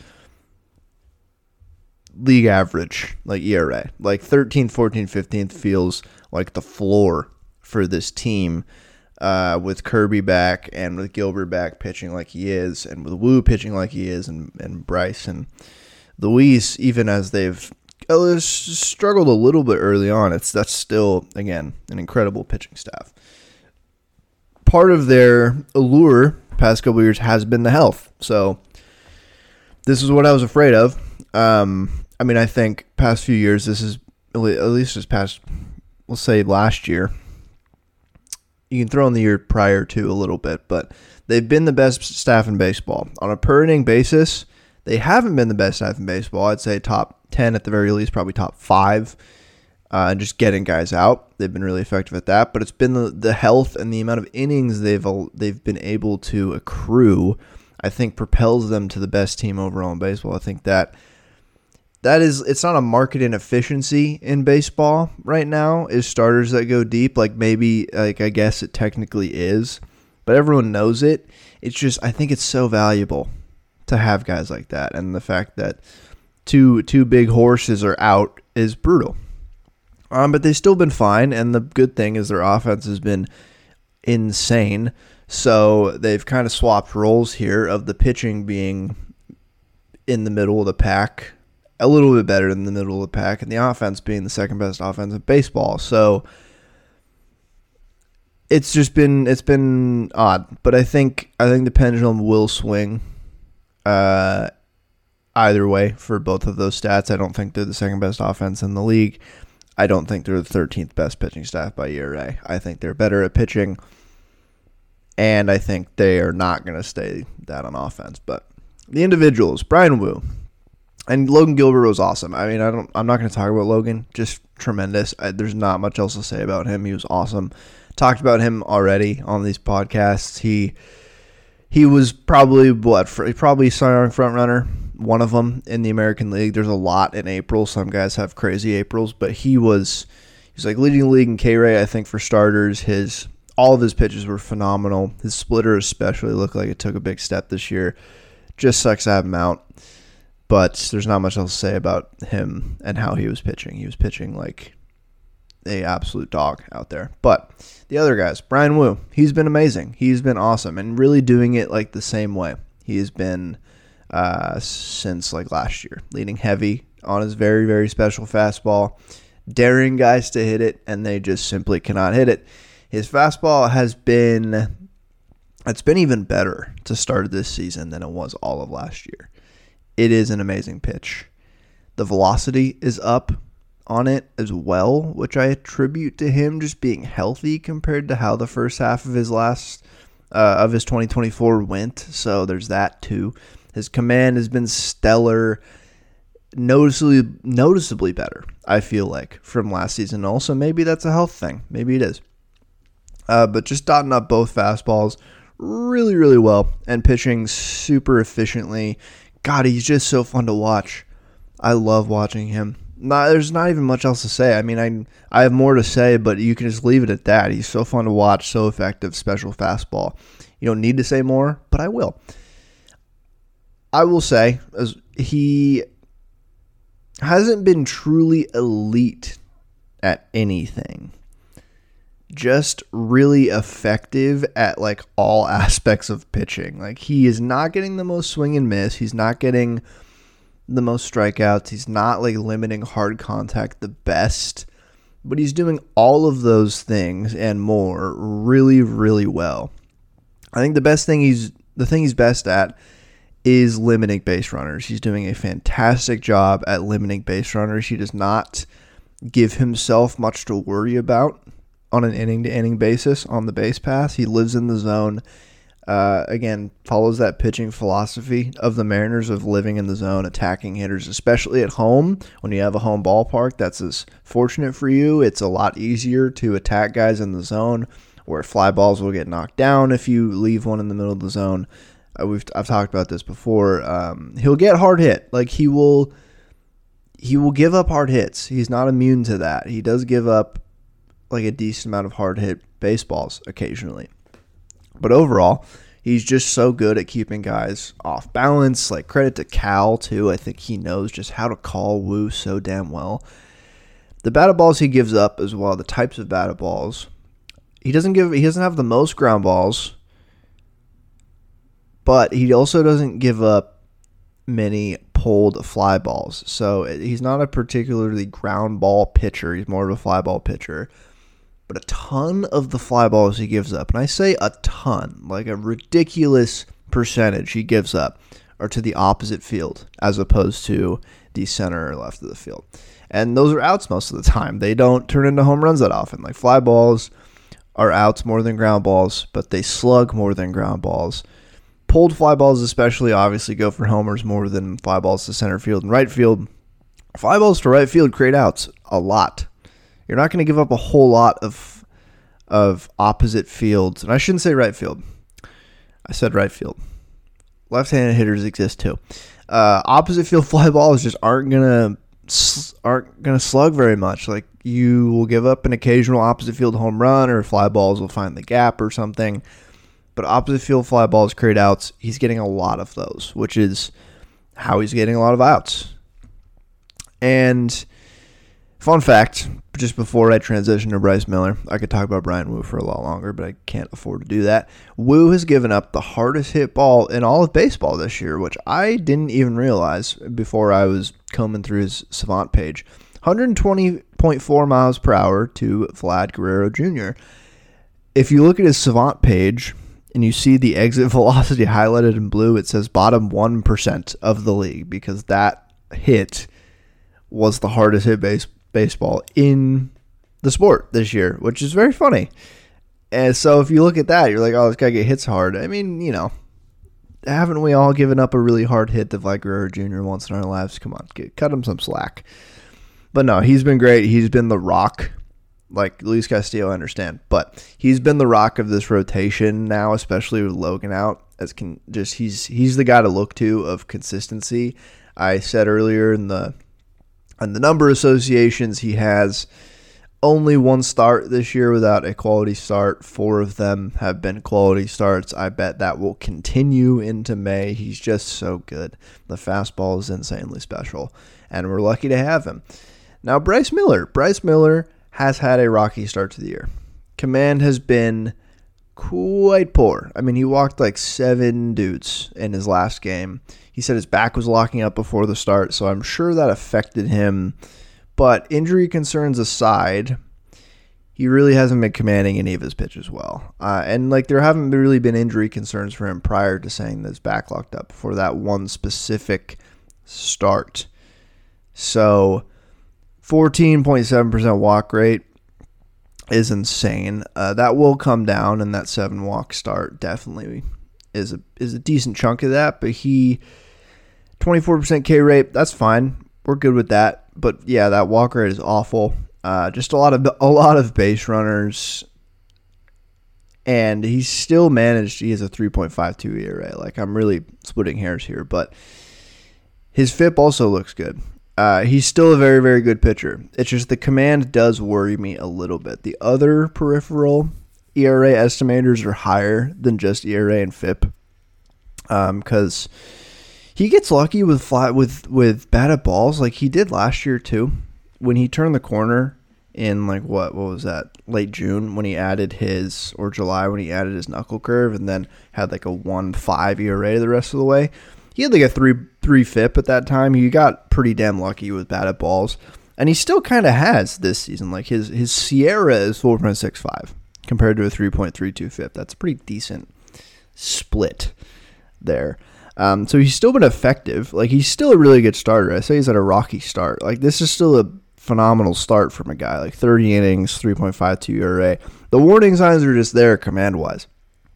league average, like ERA. Like 13th, 14th, 15th feels like the floor for this team with Kirby back and with Gilbert back pitching like he is and with Wu pitching like he is and Bryce and the Leafs, even as they've struggled a little bit early on, that's still, again, an incredible pitching staff. Part of their allure past couple years has been the health. So this is what I was afraid of. I think past few years, this is at least this past, we'll say last year. You can throw in the year prior to a little bit, but they've been the best staff in baseball. On a per inning basis, they haven't been the best staff in baseball. I'd say top 10 at the very least, probably top 5. Just getting guys out. They've been really effective at that, but it's been the health and the amount of innings they've been able to accrue, I think, propels them to the best team overall in baseball. I think that is, it's not a market inefficiency in baseball right now, is starters that go deep. I guess it technically is, but everyone knows it. It's just, I think it's so valuable to have guys like that, and the fact that two big horses are out is brutal. But they've still been fine, and the good thing is their offense has been insane. So they've kind of swapped roles here of the pitching being in the middle of the pack, a little bit better than the middle of the pack, and the offense being the second best offense in baseball. So it's been odd, but I think the pendulum will swing either way for both of those stats. I don't think they're the second best offense in the league. I don't think they're the 13th best pitching staff by ERA. I think they're better at pitching, and I think they are not going to stay that on offense. But the individuals, Bryan Woo and Logan Gilbert was awesome. I'm not going to talk about Logan. Just tremendous. There's not much else to say about him. He was awesome. Talked about him already on these podcasts. He was probably Cy Young front runner. One of them in the American League. There's a lot in April. Some guys have crazy Aprils, but he was leading the league in K-rate, I think, for starters. All of his pitches were phenomenal. His splitter especially looked like it took a big step this year. Just sucks to have him out, but there's not much else to say about him and how he was pitching. He was pitching like a absolute dog out there. But the other guys, Bryan Woo, he's been amazing. He's been awesome and really doing it like the same way. He has been since like last year, leaning heavy on his very, very special fastball, daring guys to hit it, and they just simply cannot hit it. His fastball it's been even better to start this season than it was all of last year. It is an amazing pitch. The velocity is up on it as well, which I attribute to him just being healthy compared to how the first half of his of his 2024 went. So there's that too. His command has been stellar, noticeably better, I feel like, from last season. Also, maybe that's a health thing. Maybe it is. But just dotting up both fastballs really, really well and pitching super efficiently. God, he's just so fun to watch. I love watching him. There's not even much else to say. I have more to say, but you can just leave it at that. He's so fun to watch, so effective, special fastball. You don't need to say more, but I will. I will say, as he hasn't been truly elite at anything. Just really effective at like all aspects of pitching. Like, he is not getting the most swing and miss. He's not getting the most strikeouts. He's not like limiting hard contact the best, but he's doing all of those things and more really, really well. I think the thing he's best at is limiting base runners. He's doing a fantastic job at limiting base runners. He does not give himself much to worry about on an inning-to-inning basis on the base pass. He lives in the zone. Again, follows that pitching philosophy of the Mariners of living in the zone, attacking hitters, especially at home. When you have a home ballpark, that's as fortunate for you. It's a lot easier to attack guys in the zone, where fly balls will get knocked down if you leave one in the middle of the zone. I've talked about this before. He'll get hard hit. Like, he will give up hard hits. He's not immune to that. He does give up like a decent amount of hard hit baseballs occasionally. But overall, he's just so good at keeping guys off balance. Like, credit to Cal too. I think he knows just how to call Woo so damn well. The batted balls he gives up as well, the types of batted balls. He doesn't have the most ground balls, but he also doesn't give up many pulled fly balls. So he's not a particularly ground ball pitcher. He's more of a fly ball pitcher. But a ton of the fly balls he gives up, and I say a ton, like a ridiculous percentage he gives up, are to the opposite field as opposed to the center or left of the field. And those are outs most of the time. They don't turn into home runs that often. Like fly balls are outs more than ground balls, but they slug more than ground balls. Pulled fly balls especially obviously go for homers more than fly balls to center field and right field. Fly balls to right field create outs a lot. You're not going to give up a whole lot of opposite fields. And I shouldn't say right field. I said right field. Left-handed hitters exist too. Opposite field fly balls just aren't gonna slug very much. Like you will give up an occasional opposite field home run, or fly balls will find the gap or something. But opposite field fly balls create outs. He's getting a lot of those, which is how he's getting a lot of outs. And fun fact, just before I transition to Bryce Miller, I could talk about Bryan Woo for a lot longer, but I can't afford to do that. Woo has given up the hardest hit ball in all of baseball this year, which I didn't even realize before I was combing through his Savant page. 120.4 miles per hour to Vlad Guerrero Jr. If you look at his Savant page and you see the exit velocity highlighted in blue, it says bottom 1% of the league, because that hit was the hardest hit baseball in the sport this year, which is very funny. And so if you look at that, you're like, oh, this guy hits hard. I mean, haven't we all given up a really hard hit to Vlad Guerrero Jr. once in our lives? Come on, cut him some slack. But no, he's been great. He's been the rock. Like Luis Castillo, I understand, but he's been the rock of this rotation now, especially with Logan out. He's the guy to look to of consistency. I said earlier in the number associations, he has only one start this year without a quality start. 4 of them have been quality starts. I bet that will continue into May. He's just so good. The fastball is insanely special, and we're lucky to have him. Now, Bryce Miller. Bryce Miller has had a rocky start to the year. Command has been quite poor. I mean, he walked like 7 dudes in his last game. He said his back was locking up before the start, so I'm sure that affected him. But injury concerns aside, he really hasn't been commanding any of his pitches well. And there haven't really been injury concerns for him prior to saying that his back locked up for that one specific start. So 14.7% walk rate is insane. That will come down, and that 7-walk start definitely is a decent chunk of that. But 24% K rate, that's fine. We're good with that. But yeah, that walk rate is awful. Just a lot of base runners, and he's still managed. He has a 3.52 ERA. Like, I'm really splitting hairs here, but his FIP also looks good. He's still a very, very good pitcher. It's just the command does worry me a little bit. The other peripheral ERA estimators are higher than just ERA and FIP, because he gets lucky with batted balls like he did last year too. When he turned the corner in what was that, late June, when he added or July when he added his knuckle curve and then had like a 1.5 ERA the rest of the way. He had like a 3 FIP at that time. He got pretty damn lucky with batted balls, and he still kind of has this season. Like his Sierra is 4.65 compared to a 3.32 FIP. That's a pretty decent split there. So he's still been effective. Like, he's still a really good starter. I say he's at a rocky start. Like, this is still a phenomenal start from a guy. Like, 30 innings, 3.52 ERA. The warning signs are just there command-wise.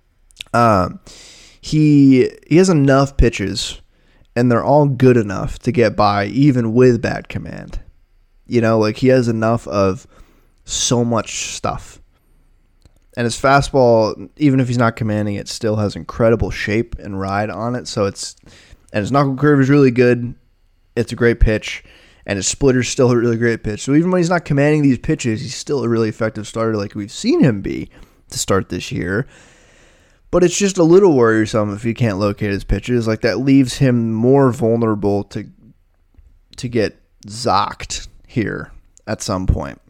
He has enough pitches, and they're all good enough to get by even with bad command. He has enough of so much stuff. And his fastball, even if he's not commanding it, still has incredible shape and ride on it. And his knuckle curve is really good. It's a great pitch. And his splitter's still a really great pitch. So even when he's not commanding these pitches, he's still a really effective starter like we've seen him be to start this year. But it's just a little worrisome if he can't locate his pitches. Like, that leaves him more vulnerable to get zocked here at some point.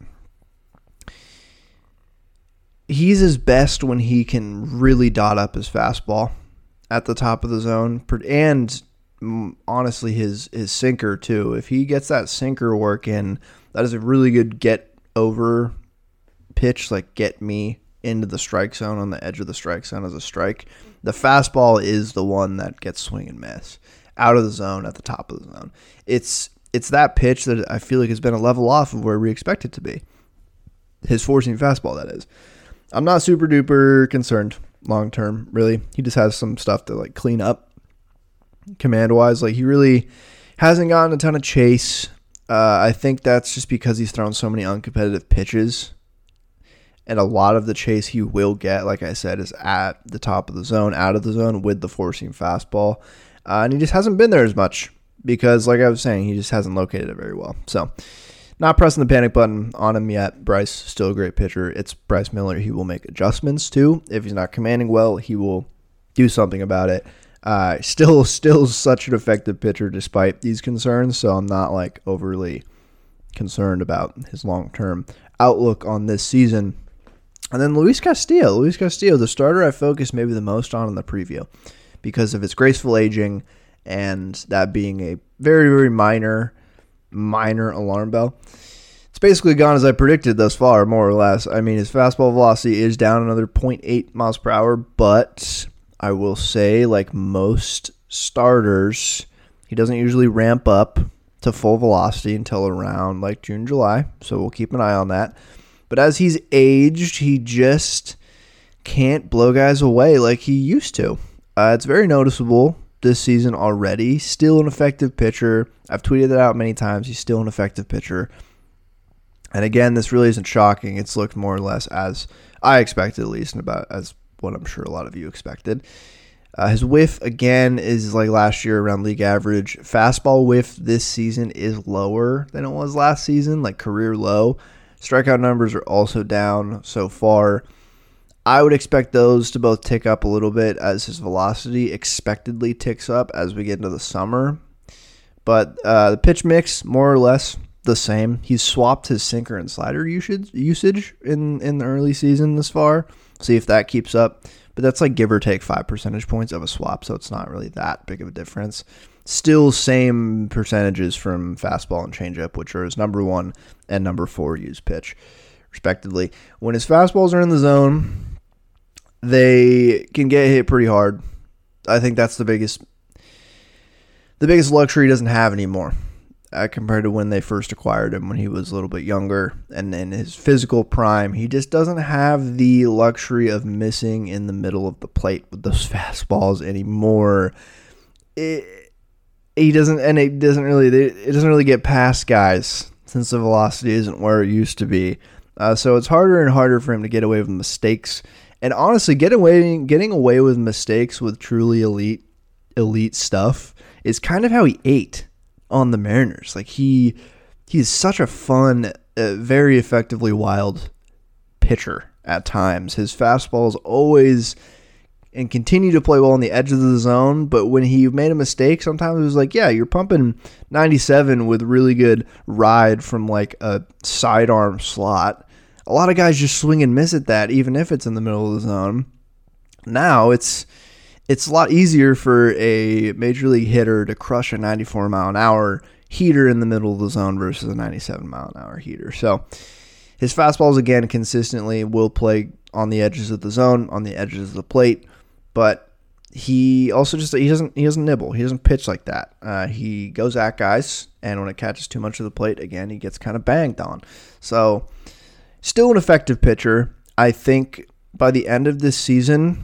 He's his best when he can really dot up his fastball at the top of the zone and honestly his sinker too. If he gets that sinker work in, that is a really good get over pitch, like get me into the strike zone, on the edge of the strike zone as a strike. The fastball is the one that gets swing and miss out of the zone at the top of the zone. It's that pitch that I feel like has been a level off of where we expect it to be. His four-seam fastball, that is. I'm not super duper concerned long term, really. He just has some stuff to like clean up command wise. Like he really hasn't gotten a ton of chase. I think that's just because he's thrown so many uncompetitive pitches. And a lot of the chase he will get, like I said, is at the top of the zone, out of the zone with the four-seam fastball. And he just hasn't been there as much because, like I was saying, he just hasn't located it very well. So, not pressing the panic button on him yet. Bryce, still a great pitcher. It's Bryce Miller. He will make adjustments too. If he's not commanding well, he will do something about it. Still such an effective pitcher despite these concerns. So, I'm not like overly concerned about his long-term outlook on this season. And then Luis Castillo, the starter I focused maybe the most on in the preview because of its graceful aging and that being a very, very minor alarm bell. It's basically gone as I predicted thus far, more or less. I mean, his fastball velocity is down another 0.8 miles per hour, but I will say, like most starters, he doesn't usually ramp up to full velocity until around like June, July, so we'll keep an eye on that. But as he's aged, he just can't blow guys away like he used to. It's very noticeable this season already. Still an effective pitcher. I've tweeted that out many times. He's still an effective pitcher. And again, this really isn't shocking. It's looked more or less as I expected, at least, and about as what I'm sure a lot of you expected. His whiff, again, is like last year around league average. Fastball whiff this season is lower than it was last season, like career low. Strikeout numbers are also down so far. I would expect those to both tick up a little bit as his velocity expectedly ticks up as we get into the summer. But the pitch mix, more or less the same. He's swapped his sinker and slider usage in the early season this far. See if that keeps up. But that's like give or take 5 percentage points of a swap, so it's not really that big of a difference. Still same percentages from fastball and changeup, which are his number 1 and number 4 used pitch, respectively. When his fastballs are in the zone, they can get hit pretty hard. I think that's the biggest luxury he doesn't have anymore compared to when they first acquired him when he was a little bit younger and in his physical prime. He just doesn't have the luxury of missing in the middle of the plate with those fastballs anymore. It doesn't really get past guys since the velocity isn't where it used to be. So it's harder and harder for him to get away with mistakes. And honestly, getting away with mistakes with truly elite stuff is kind of how he ate on the Mariners. Like he's such a fun, very effectively wild pitcher at times. His fastballs always and continue to play well on the edge of the zone, but when he made a mistake, sometimes it was like, yeah, you're pumping 97 with really good ride from like a sidearm slot. A lot of guys just swing and miss at that, even if it's in the middle of the zone. Now it's a lot easier for a major league hitter to crush a 94 mile an hour heater in the middle of the zone versus a 97 mile an hour heater. So his fastballs, again, consistently will play on the edges of the zone, on the edges of the plate, but he also he doesn't nibble. He doesn't pitch like that. He goes at guys, and when it catches too much of the plate, again, he gets kind of banged on. So still an effective pitcher. I think by the end of this season,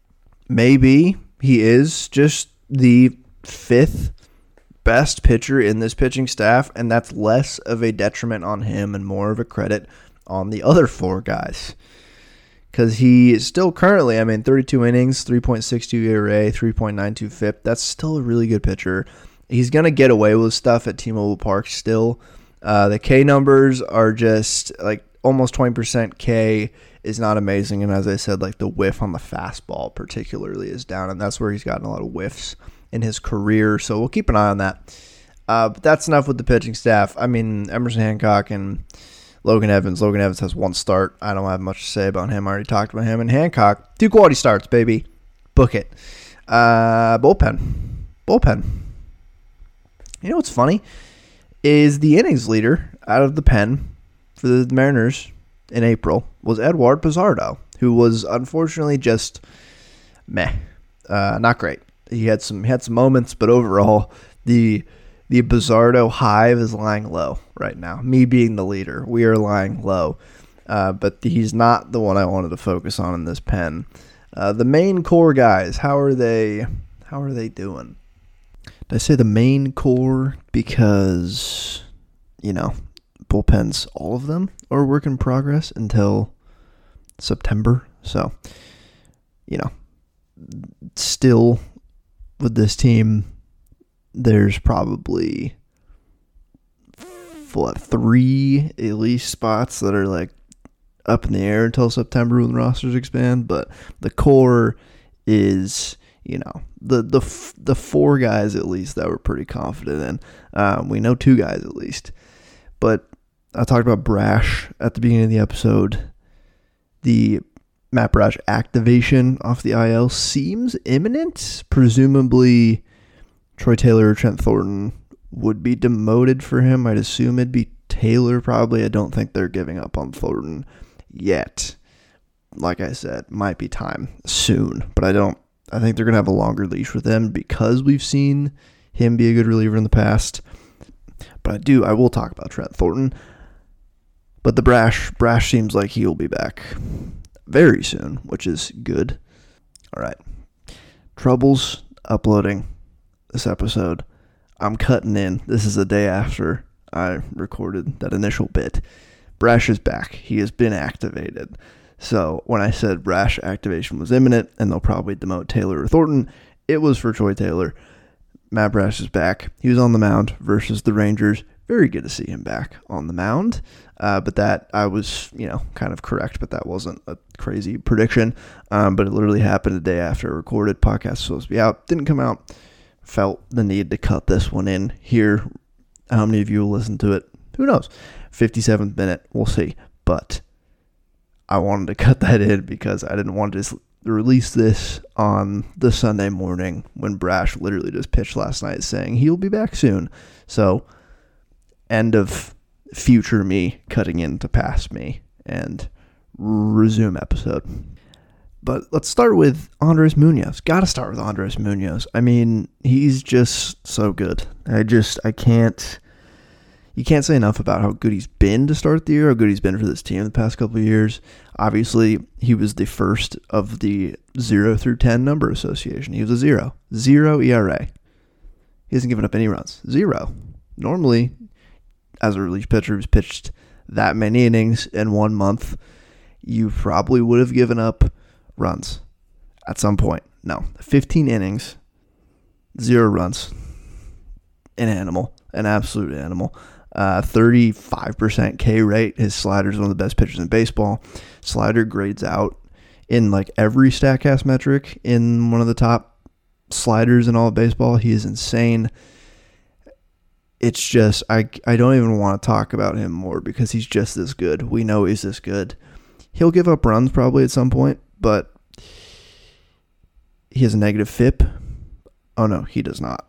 maybe he is just the 5th best pitcher in this pitching staff, and that's less of a detriment on him and more of a credit on the other 4 guys. Because he is still currently, 32 innings, 3.62 ERA, 3.92 FIP. That's still a really good pitcher. He's going to get away with stuff at T-Mobile Park still. The K numbers are just like almost 20% K is not amazing. And as I said, like the whiff on the fastball particularly is down. And that's where he's gotten a lot of whiffs in his career. So we'll keep an eye on that. But that's enough with the pitching staff. Emerson Hancock and Logan Evans. Logan Evans has 1 start. I don't have much to say about him. I already talked about him. And Hancock, 2 quality starts, baby. Book it. Bullpen. You know what's funny is the innings leader out of the pen for the Mariners in April was Edward Pizarro, who was unfortunately just meh, not great. He had some moments, but overall the Pizarro hive is lying low right now. Me being the leader, we are lying low, but he's not the one I wanted to focus on in this pen. The main core guys, how are they doing? Did I say the main core because, bullpens, all of them are work in progress until September. So, still with this team, there's probably 3 at least spots that are like up in the air until September when rosters expand. But the core is, the 4 guys at least that we're pretty confident in. We know 2 guys at least. But I talked about Brash at the beginning of the episode. The Matt Brash activation off the IL seems imminent. Presumably, Troy Taylor or Trent Thornton would be demoted for him. I'd assume it'd be Taylor probably. I don't think they're giving up on Thornton yet. Like I said, might be time soon. But I think they're going to have a longer leash with him because we've seen him be a good reliever in the past. But I will talk about Trent Thornton. But the Brash seems like he'll be back very soon, which is good. All right. Troubles uploading this episode. I'm cutting in. This is the day after I recorded that initial bit. Brash is back. He has been activated. So when I said Brash activation was imminent and they'll probably demote Taylor or Thornton, it was for Troy Taylor. Matt Brash is back. He was on the mound versus the Rangers. Very good to see him back on the mound. But that I was, kind of correct, but that wasn't a crazy prediction. But it literally happened the day after I recorded. Podcast was supposed to be out. Didn't come out. Felt the need to cut this one in here. How many of you will listen to it? Who knows? 57th minute. We'll see. But I wanted to cut that in because I didn't want to just release this on the Sunday morning when Brash literally just pitched last night saying he'll be back soon. So, end of future me cutting into past me and resume episode. But let's start with Andres Munoz. Got to start with Andres Munoz. I mean, he's just so good. You can't say enough about how good he's been to start the year, how good he's been for this team the past couple of years. Obviously, he was the first of the 0 through 10 number association. He was a 0. 0 ERA. He hasn't given up any runs. 0. Normally, as a relief pitcher who's pitched that many innings in 1 month, you probably would have given up runs at some point. No. 15 innings, 0 runs. An animal. An absolute animal. 35% K rate. His slider is one of the best pitchers in baseball. Slider grades out in like every StatCast metric in one of the top sliders in all of baseball. He is insane. It's just, I don't even want to talk about him more because he's just this good. We know he's this good. He'll give up runs probably at some point, but he has a negative FIP. Oh no, he does not.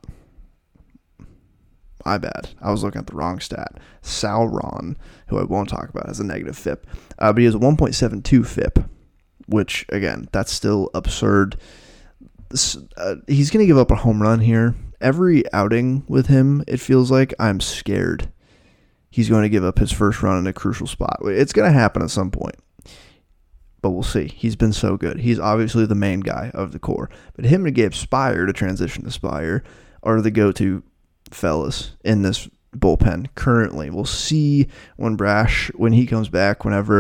My bad. I was looking at the wrong stat. Sauron, who I won't talk about, has a negative FIP. But he has a 1.72 FIP, which, again, that's still absurd. He's going to give up a home run here. Every outing with him, it feels like I'm scared he's going to give up his first run in a crucial spot. It's going to happen at some point, but we'll see. He's been so good. He's obviously the main guy of the core. But him and Gabe Spire to transition to Spire are the go-to fellas in this bullpen currently. We'll see when he comes back,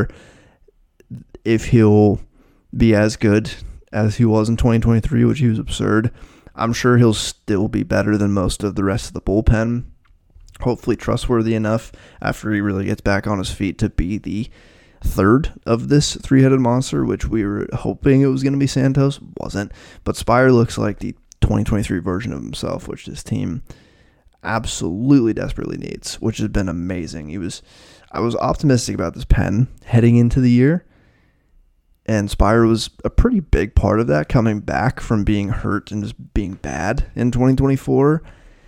if he'll be as good as he was in 2023, which he was absurd. I'm sure he'll still be better than most of the rest of the bullpen. Hopefully trustworthy enough after he really gets back on his feet to be the third of this three-headed monster, which we were hoping it was going to be Santos. Wasn't. But Spire looks like the 2023 version of himself, which this team absolutely desperately needs, which has been amazing. I was optimistic about this pen heading into the year, and Spire was a pretty big part of that, coming back from being hurt and just being bad in 2024.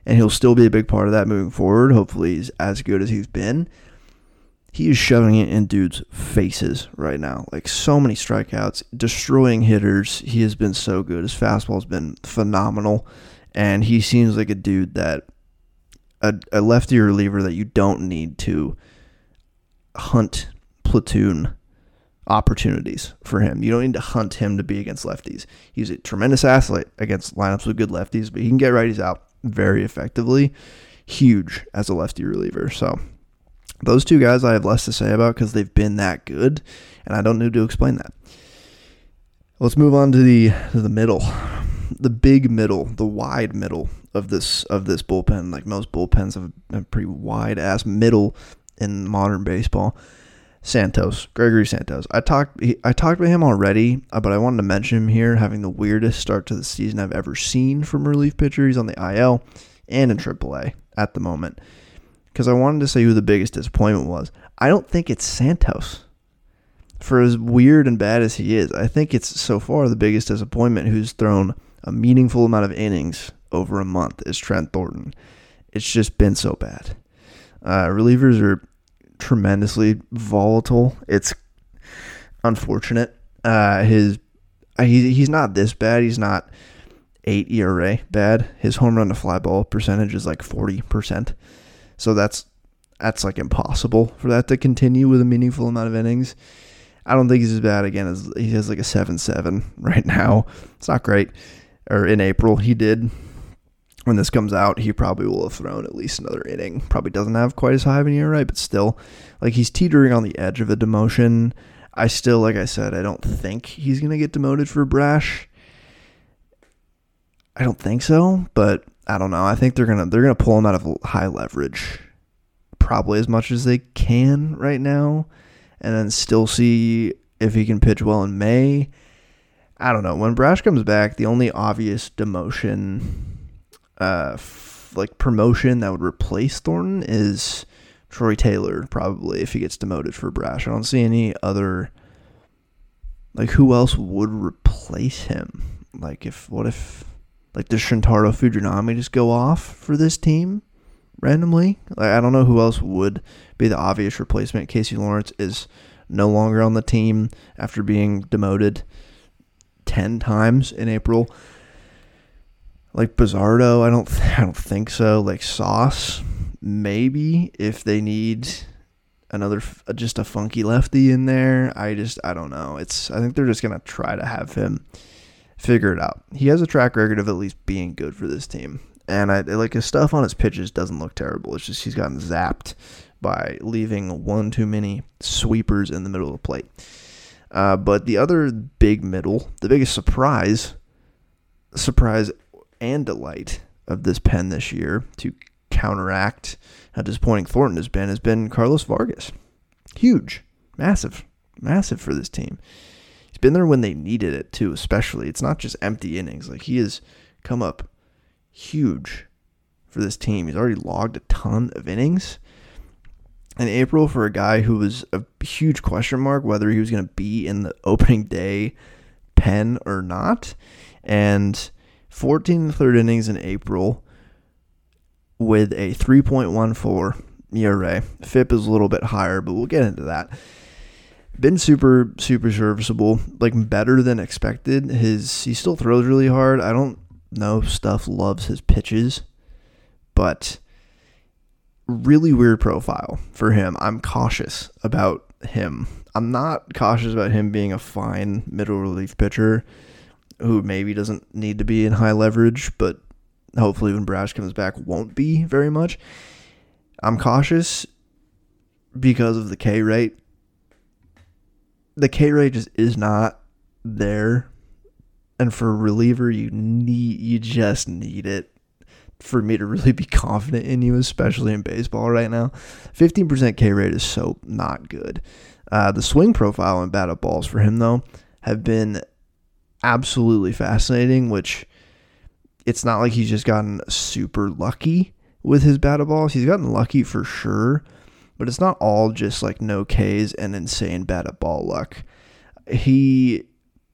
and he'll still be a big part of that moving forward. Hopefully he's as good as he's been. He is shoving it in dudes' faces right now. Like, so many strikeouts, destroying hitters. He has been so good. His fastball's been phenomenal, and he seems like a dude that a lefty reliever that you don't need to hunt platoon opportunities for him. You don't need to hunt him to be against lefties. He's a tremendous athlete against lineups with good lefties, but he can get righties out very effectively. Huge as a lefty reliever. So those two guys I have less to say about because they've been that good, and I don't need to explain that. Let's move on to the middle, the big middle, the wide middle of this bullpen. Like, most bullpens have a pretty wide ass middle in modern baseball. Gregory Santos. I talked about him already, but I wanted to mention him here, having the weirdest start to the season I've ever seen from a relief pitcher. He's on the IL and in AAA at the moment, because I wanted to say who the biggest disappointment was. I don't think it's Santos. For as weird and bad as he is, I think it's so far the biggest disappointment who's thrown a meaningful amount of innings over a month is Trent Thornton. It's just been so bad. Relievers are tremendously volatile. It's unfortunate. He's not this bad. He's not 8 ERA bad. His home run to fly ball percentage is like 40%. So that's like impossible for that to continue with a meaningful amount of innings. I don't think he's as bad again as he has like a 7.7 right now. It's not great. Or in April he did. When this comes out, he probably will have thrown at least another inning. Probably doesn't have quite as high of an ERA, but still, like, he's teetering on the edge of a demotion. I still, like I said, I don't think he's going to get demoted for Brash. I don't think so, but I don't know. I think they're gonna pull him out of high leverage, probably as much as they can right now, and then still see if he can pitch well in May. I don't know. When Brash comes back, the only obvious demotion, like promotion that would replace Thornton is Troy Taylor, probably, if he gets demoted for Brash. I don't see any other, like, who else would replace him? Like, does Shintaro Fujinami just go off for this team randomly? Like, I don't know who else would be the obvious replacement. Casey Lawrence is no longer on the team after being demoted 10 times in April. Like Bizardo, I don't think so. Like Sauce, maybe, if they need another, just a funky lefty in there. I don't know. I think they're just gonna try to have him figure it out. He has a track record of at least being good for this team, and his stuff on his pitches doesn't look terrible. It's just he's gotten zapped by leaving one too many sweepers in the middle of the plate. But the other big middle, the biggest surprise and delight of this pen this year to counteract how disappointing Thornton has been Carlos Vargas. Huge. Massive for this team. He's been there when they needed it too, especially. It's not just empty innings. Like, he has come up huge for this team. He's already logged a ton of innings. In April, for a guy who was a huge question mark whether he was going to be in the opening day pen or not, and 14 and third innings in April with a 3.14 ERA. FIP is a little bit higher, but we'll get into that. Been super, super serviceable, like better than expected. He still throws really hard. I don't know if Stuff loves his pitches, but really weird profile for him. I'm cautious about him. I'm not cautious about him being a fine middle relief pitcher who maybe doesn't need to be in high leverage, but hopefully when Brash comes back won't be very much. I'm cautious because of the K rate. The K rate just is not there, and for a reliever, you just need it for me to really be confident in you, especially in baseball right now. 15% K rate is so not good. The swing profile and batted balls for him, though, have been absolutely fascinating, which it's not like he's just gotten super lucky with his batted balls. He's gotten lucky for sure, but it's not all just like no Ks and insane batted ball luck.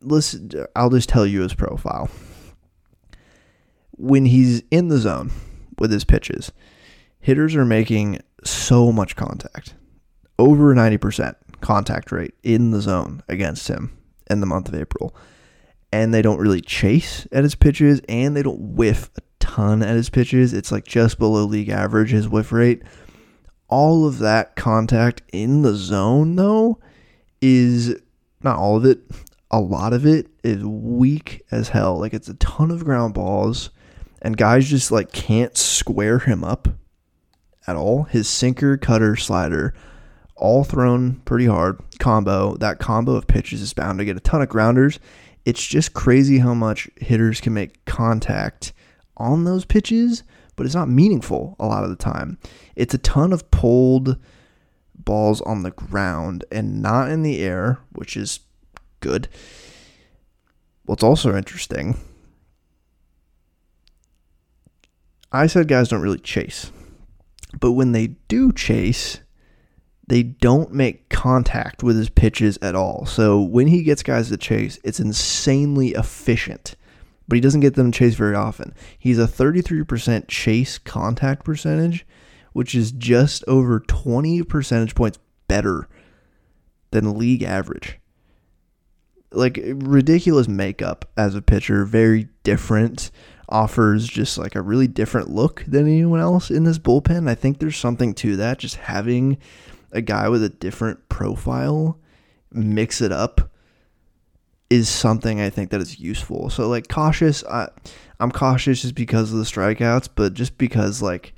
I'll just tell you his profile. When he's in the zone, with his pitches. Hitters are making so much contact, over 90% contact rate in the zone against him in the month of April. And they don't really chase at his pitches, and they don't whiff a ton at his pitches. It's like just below league average, his whiff rate. All of that contact in the zone, though, is not all of it. A lot of it is weak as hell. Like, it's a ton of ground balls, and guys just like can't square him up at all. His sinker, cutter, slider, all thrown pretty hard. That combo of pitches is bound to get a ton of grounders. It's just crazy how much hitters can make contact on those pitches, but it's not meaningful a lot of the time. It's a ton of pulled balls on the ground and not in the air, which is good. What's also interesting, I said guys don't really chase, but when they do chase, they don't make contact with his pitches at all. So when he gets guys to chase, it's insanely efficient, but he doesn't get them to chase very often. He's a 33% chase contact percentage, which is just over 20 percentage points better than league average. Like, ridiculous makeup as a pitcher, very different, offers just like a really different look than anyone else in this bullpen. I think there's something to that, just having a guy with a different profile mix it up is something I think that is useful. So, like, cautious, I'm cautious just because of the strikeouts, but just because, like,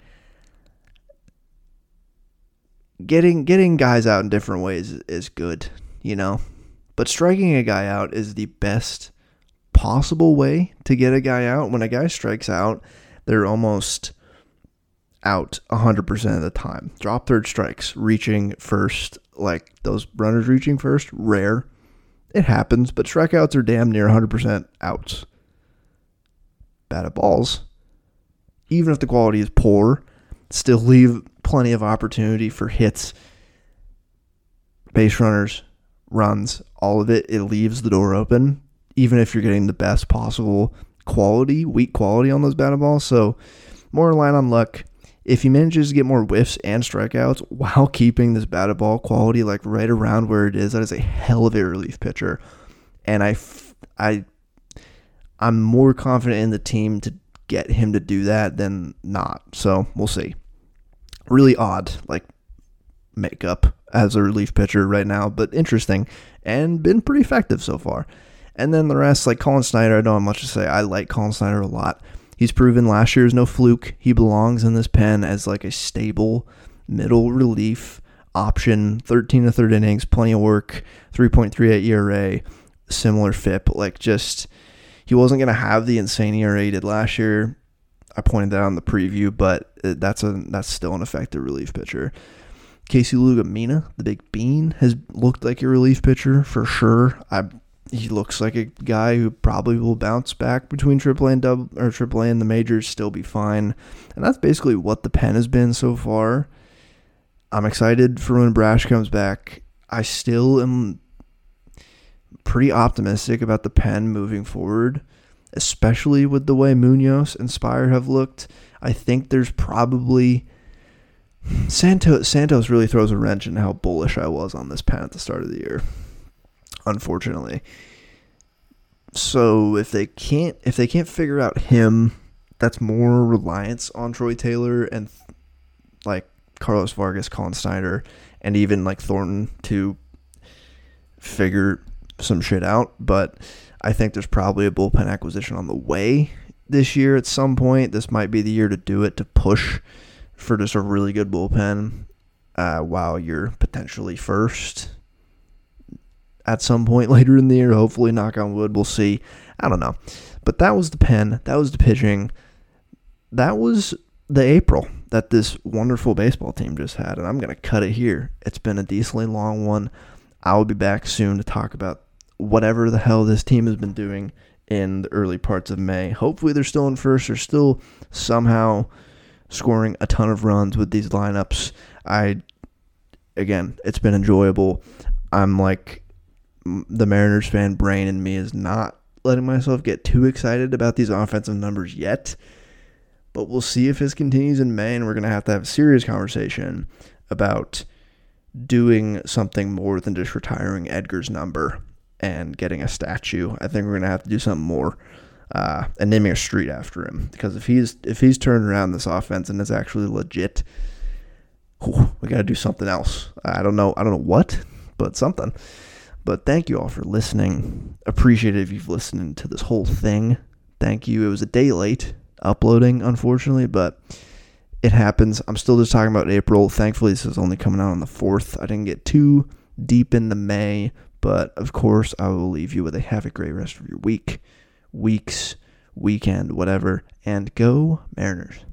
getting guys out in different ways is good, you know? But striking a guy out is the best possible way to get a guy out. When a guy strikes out, they're almost out 100% of the time. Drop third strikes, reaching first, like those runners reaching first, rare. It happens, but strikeouts are damn near 100% outs. Batted balls, even if the quality is poor, still leave plenty of opportunity for hits, base runners, runs, all of it. It leaves the door open, even if you're getting the best possible quality, weak quality on those batted balls. So more relying on luck. If he manages to get more whiffs and strikeouts while keeping this batted ball quality like right around where it is, that is a hell of a relief pitcher. And I'm more confident in the team to get him to do that than not. So we'll see. Really odd, like, makeup as a relief pitcher right now, but interesting and been pretty effective so far. And then the rest, like Colin Snyder, I don't have much to say. I like Colin Snyder a lot. He's proven last year is no fluke. He belongs in this pen as like a stable middle relief option. 13 to third innings, plenty of work, 3.38 ERA, similar FIP. Like, just, he wasn't going to have the insane ERA he did last year. I pointed that out in the preview, but that's still an effective relief pitcher. Casey Lugumina, the big bean, has looked like a relief pitcher for sure. He looks like a guy who probably will bounce back between AAA and AAA and the majors, still be fine. And that's basically what the pen has been so far. I'm excited for when Brash comes back. I still am pretty optimistic about the pen moving forward, especially with the way Munoz and Spire have looked. I think there's probably Santos really throws a wrench in how bullish I was on this pen at the start of the year, unfortunately. So if they can't figure out him, that's more reliance on Troy Taylor and like Carlos Vargas, Colin Snyder, and even like Thornton to figure some shit out. But I think there's probably a bullpen acquisition on the way this year at some point. This might be the year to do it, to push for just a really good bullpen while you're potentially first at some point later in the year. Hopefully, knock on wood, we'll see. I don't know. But that was the pen. That was the pitching. That was the April that this wonderful baseball team just had. And I'm going to cut it here. It's been a decently long one. I'll be back soon to talk about whatever the hell this team has been doing in the early parts of May. Hopefully they're still in first. They're still somehow scoring a ton of runs with these lineups. Again, it's been enjoyable. I'm like, the Mariners fan brain in me is not letting myself get too excited about these offensive numbers yet. But we'll see if his continues in May, and we're going to have a serious conversation about doing something more than just retiring Edgar's number and getting a statue. I think we're going to have to do something more. And naming a street after him, because if he's turned around this offense and it's actually legit, we got to do something else. I don't know what, but something. But thank you all for listening. Appreciate it if you've listened to this whole thing. Thank you. It was a day late uploading, unfortunately, but it happens. I'm still just talking about April. Thankfully, this is only coming out on the 4th. I didn't get too deep into May, but of course, I will leave you with a have a great rest of your week, weeks, weekend, whatever, and go Mariners.